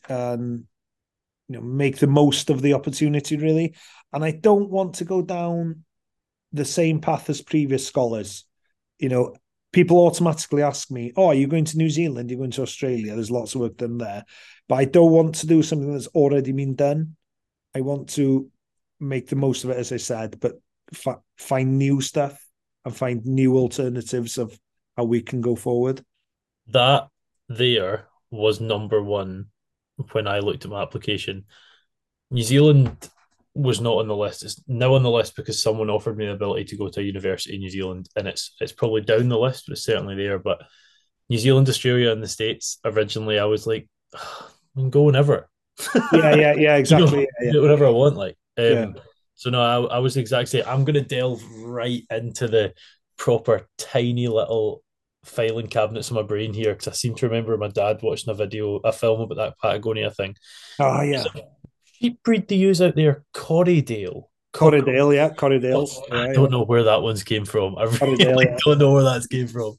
make the most of the opportunity, really. And I don't want to go down the same path as previous scholars. People automatically ask me, "Oh, are you going to New Zealand? You're going to Australia?" There's lots of work done there, but I don't want to do something that's already been done. I want to make the most of it, as I said, but find new stuff and find new alternatives of how we can go forward. That there was number one when I looked at my application. New Zealand was not on the list. It's now on the list because someone offered me the ability to go to a university in New Zealand, and it's probably down the list, but it's certainly there. But New Zealand, Australia, and the States. Originally, I was like, I can go whenever. Yeah, You know, exactly. Yeah, whatever I want. Like, yeah. so no, I was the exact same. I'm gonna delve right into the proper tiny little filing cabinets in my brain here because I seem to remember my dad watching a film about that Patagonia thing. Oh, There's yeah. a sheep breed they use out there, Corriedale. Corriedale, yeah, Corriedales. I Yeah, don't know where that one's came from. I Corriedale, really don't know where that's came from.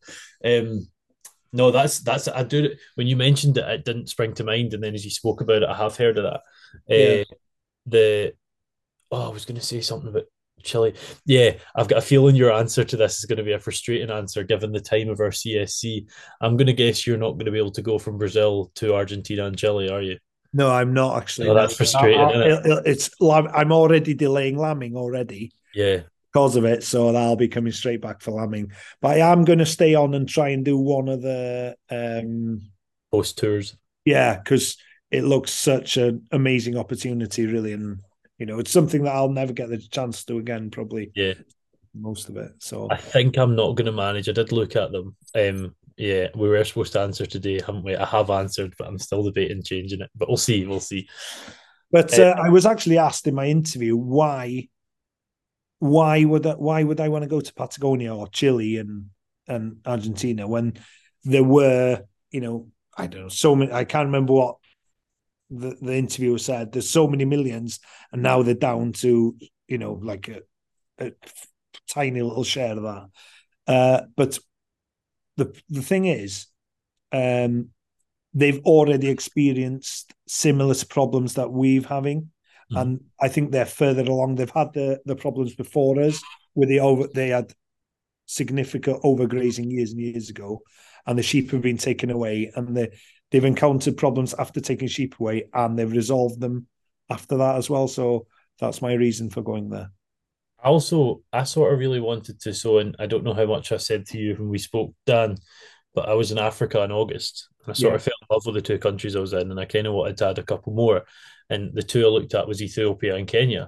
No, that's I do. When you mentioned it, it didn't spring to mind, and then as you spoke about it, I have heard of that. yeah. The I was going to say something about Chile. Yeah, I've got a feeling your answer to this is going to be a frustrating answer given the time of our CSC. I'm going to guess you're not going to be able to go from Brazil to Argentina and Chile, are you? No, I'm not actually. Oh, No, that's frustrating, isn't it? I'm already delaying lambing already Yeah, because of it, so I'll be coming straight back for lambing. But I am going to stay on and try and do one of the, post tours. yeah, because it looks such an amazing opportunity, really, and it's something that I'll never get the chance to do again, probably Yeah, most of it. I So, think I'm not going to manage. I did look at them. Yeah, we were supposed to answer today, haven't we? I have answered, but I'm still debating changing it. But we'll see. We'll see. but Uh, I was actually asked in my interview why would I want to go to Patagonia or Chile and Argentina when there were, I don't know, so many. I can't remember what the interviewer said, there's so many millions, and now they're down to, like a tiny little share of that. But the thing is, they've already experienced similar problems that we've having, and I think they're further along. They've had the problems before us, where they had significant overgrazing years and years ago, and the sheep have been taken away, and they've encountered problems after taking sheep away, and they've resolved them after that as well. So that's my reason for going there. I sort of really wanted to, and I don't know how much I said to you when we spoke, Dan, but I was in Africa in August, and I sort of fell in love with the two countries I was in, and I kind of wanted to add a couple more. And the two I looked at was Ethiopia and Kenya.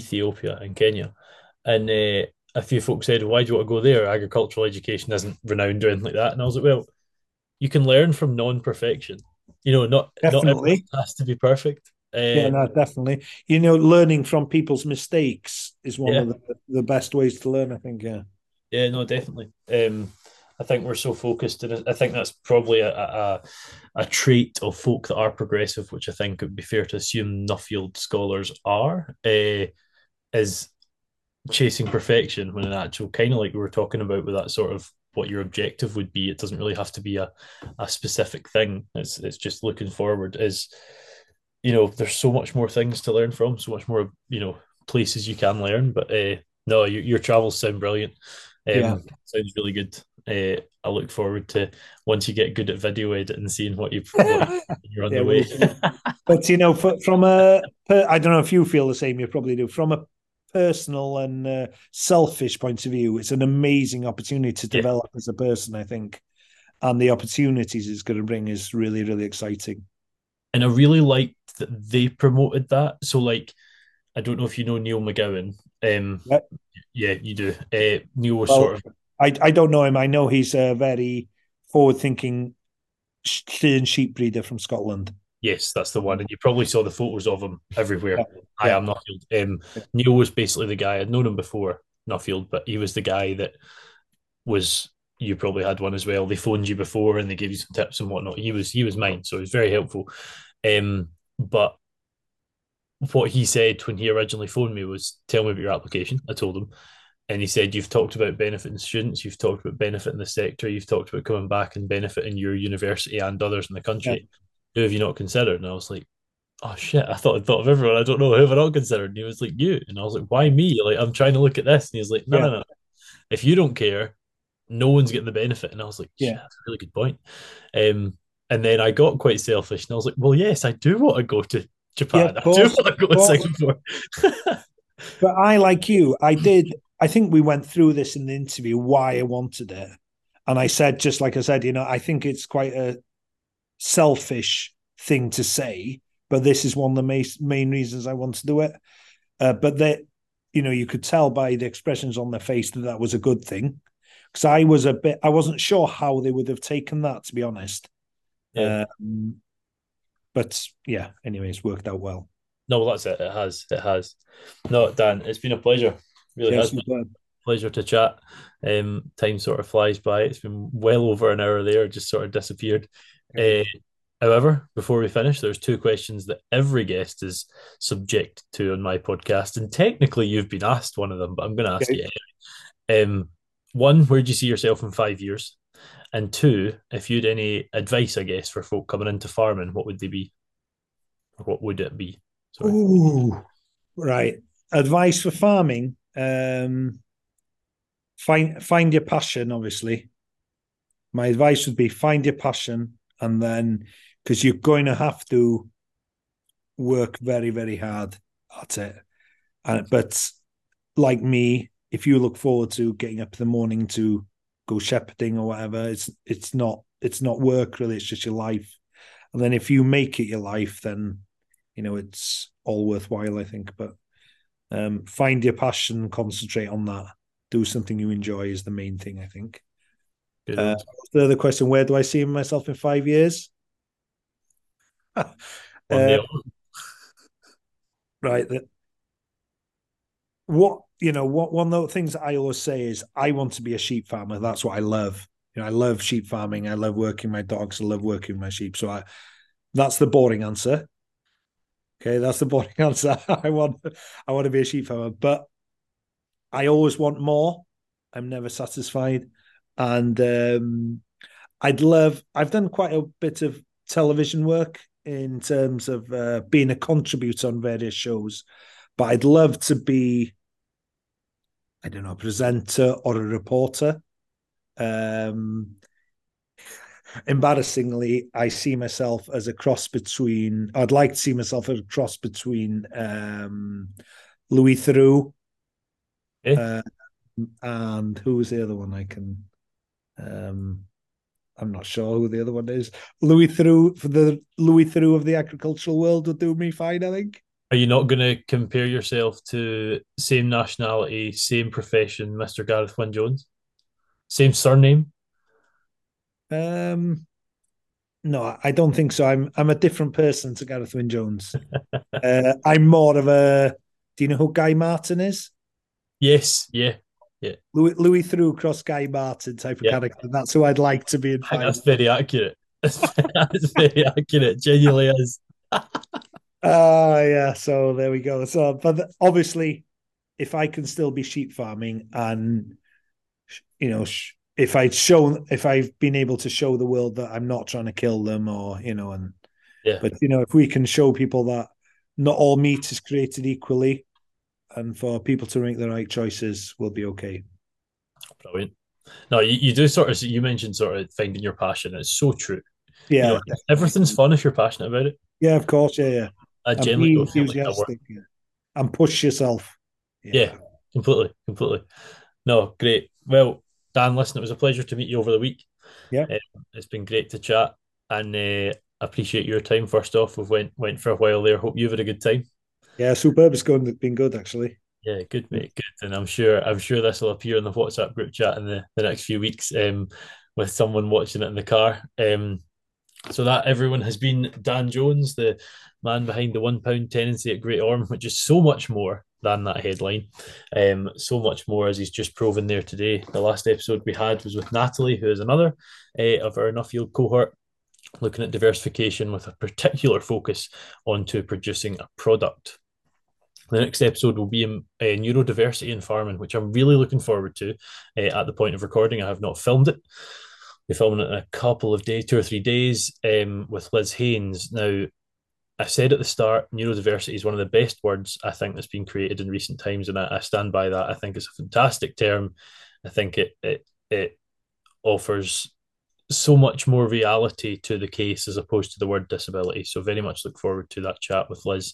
And a few folks said, "Why do you want to go there? Agricultural education isn't renowned or anything like that." And I was like, "Well, you can learn from non-perfection. Not everything has to be perfect." No, definitely. Learning from people's mistakes is one of the best ways to learn, I think. Yeah, no, definitely. I think we're so focused, and I think that's probably a trait of folk that are progressive, which I think it would be fair to assume Nuffield scholars are, is chasing perfection, when in actual, kind of like we were talking about with that sort of what your objective would be. It doesn't really have to be a specific thing. It's just looking forward. There's so much more things to learn from, so much more places you can learn. But no, your travels sound brilliant. Sounds really good. I look forward to, once you get good at video editing, seeing what you're on the way. But I don't know if you feel the same. You probably do. From a personal and selfish point of view, it's an amazing opportunity to develop as a person, I think, and the opportunities it's going to bring is really, really exciting. And I really liked that they promoted that. So, like, I don't know if you know Neil McGowan. Yeah, you do. Neil was sort of. I don't know him. I know he's a very forward-thinking sheep breeder from Scotland. Yes, that's the one. And you probably saw the photos of him everywhere. I am Nuffield. Neil was basically the guy. I'd known him before Nuffield, but he was the guy that was. You probably had one as well. They phoned you before and they gave you some tips and whatnot. He was mine, so it was very helpful. But what he said when he originally phoned me was, "Tell me about your application." I told him, and he said, "You've talked about benefiting students, you've talked about benefiting the sector, you've talked about coming back and benefiting your university and others in the country. Who have you not considered?" And I was like, "Oh shit, I thought of everyone. I don't know, who have I not considered?" And he was like, "You." And I was like, "Why me? Like, I'm trying to look at this." And he was like, No. If you don't care, no one's getting the benefit." And I was like, "Yeah, that's a really good point." And then I got quite selfish, and I was like, "Well, yes, I do want to go to Japan. I do want to go to Singapore." But I, like you, I think we went through this in the interview, why I wanted it. And I said, just like I said, I think it's quite a selfish thing to say, but this is one of the main reasons I want to do it. But that, you could tell by the expressions on their face that was a good thing. Because I wasn't sure how they would have taken that, to be honest. But yeah, anyway, it's worked out well. No, well, that's it. It has. No, Dan, it's been a pleasure. Really has been a pleasure to chat. Time sort of flies by. It's been well over an hour there, just sort of disappeared. However, before we finish, there's two questions that every guest is subject to on my podcast. And technically, you've been asked one of them, but I'm going to ask you anyway. One, where do you see yourself in 5 years? And two, if you had any advice, I guess, for folk coming into farming, what would they be? Or what would it be? Sorry. Ooh, right. Advice for farming. Find your passion, obviously. My advice would be find your passion, and then, because you're going to have to work very, very hard at it. But like me, if you look forward to getting up in the morning to go shepherding or whatever, it's not work really, it's just your life. And then if you make it your life, then it's all worthwhile, I think. But find your passion, concentrate on that, do something you enjoy is the main thing, I think. The other question, where do I see myself in 5 years? Right. One of the things I always say is I want to be a sheep farmer. That's what I love. I love sheep farming. I love working my dogs. I love working my sheep. So that's the boring answer. Okay, that's the boring answer. I want to be a sheep farmer, but I always want more. I'm never satisfied, and I've done quite a bit of television work in terms of being a contributor on various shows, but I'd love to be, I don't know, a presenter or a reporter. Um, Embarrassingly, I see myself as a cross between, I'd like to see myself as a cross between Louis Theroux Okay. uh, and who was the other one I can, um, I'm not sure who the other one is. Louis Theroux, for the Louis Theroux of the agricultural world would do me fine, I think. Are you not going to compare yourself to same nationality, same profession, Mr. Gareth Wyn Jones? Same surname? Um, no, I don't think so. I'm a different person to Gareth Wyn Jones. I'm more of a. Do you know who Guy Martin is? Yes, yeah, yeah, Louis Theroux cross Guy Martin type of yeah. character. That's who I'd like to be in I think five. that's very accurate. That's very accurate. Genuinely is. Yeah. So there we go. So, but obviously, if I can still be sheep farming, and if I've been able to show the world that I'm not trying to kill them, or Yeah, but if we can show people that not all meat is created equally, and for people to make the right choices, we'll be okay. brilliant. No, you do sort of, you mentioned sort of finding your passion. It's so true. Yeah, Everything's fun if you're passionate about it. yeah, of course, yeah, yeah, I and generally be don't feel like I work. enthusiastic, yeah. And push yourself. Yeah, Yeah, completely, completely. No, great. Well, Dan, listen, it was a pleasure to meet you over the week. yeah, It's been great to chat, and appreciate your time. First off, we've went for a while there. Hope you've had a good time. yeah. Superb. It's been good actually. Yeah, good mate, good. And I'm sure this will appear in the WhatsApp group chat in the next few weeks, with someone watching it in the car. So that everyone has been Dan Jones, the man behind the £1 tenancy at Great Orme, which is so much more than that headline. So much more, as he's just proven there today. The last episode we had was with Natalie, who is another of our Nuffield cohort, looking at diversification with a particular focus onto producing a product. The next episode will be neurodiversity in farming, which I'm really looking forward to. At the point of recording, I have not filmed it. We're filming it in a couple of days, 2 or 3 days, with Liz Haynes. Now, I said at the start, neurodiversity is one of the best words I think that's been created in recent times, and I stand by that. I think it's a fantastic term. I think it offers so much more reality to the case as opposed to the word disability. So very much look forward to that chat with Liz,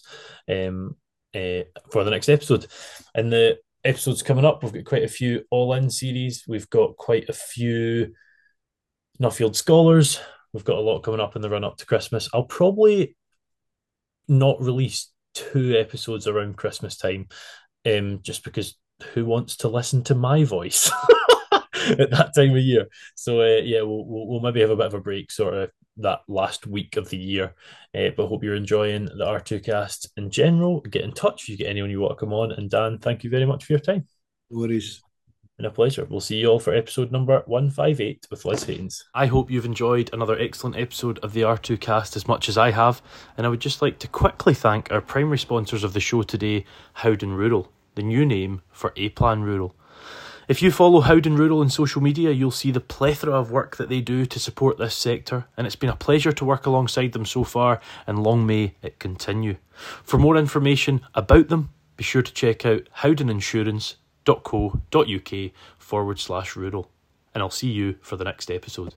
for the next episode. And the episodes coming up, we've got quite a few all-in series. We've got quite a few Nuffield Scholars. We've got a lot coming up in the run up to Christmas. I'll probably not release 2 episodes around Christmas time, just because who wants to listen to my voice at that time of year? So yeah, we'll maybe have a bit of a break, sort of that last week of the year. But hope you're enjoying the R2 cast in general. Get in touch if you get anyone you want to come on. And Dan, thank you very much for your time. No worries. Been a pleasure. We'll see you all for episode number 158 with Liz Haynes. I hope you've enjoyed another excellent episode of the R2 cast as much as I have, and I would just like to quickly thank our primary sponsors of the show today, Howden Rural, the new name for A-Plan Rural. If you follow Howden Rural on social media, you'll see the plethora of work that they do to support this sector, and it's been a pleasure to work alongside them so far, and long may it continue. For more information about them, be sure to check out howdeninsurance.co.uk/rural, and I'll see you for the next episode.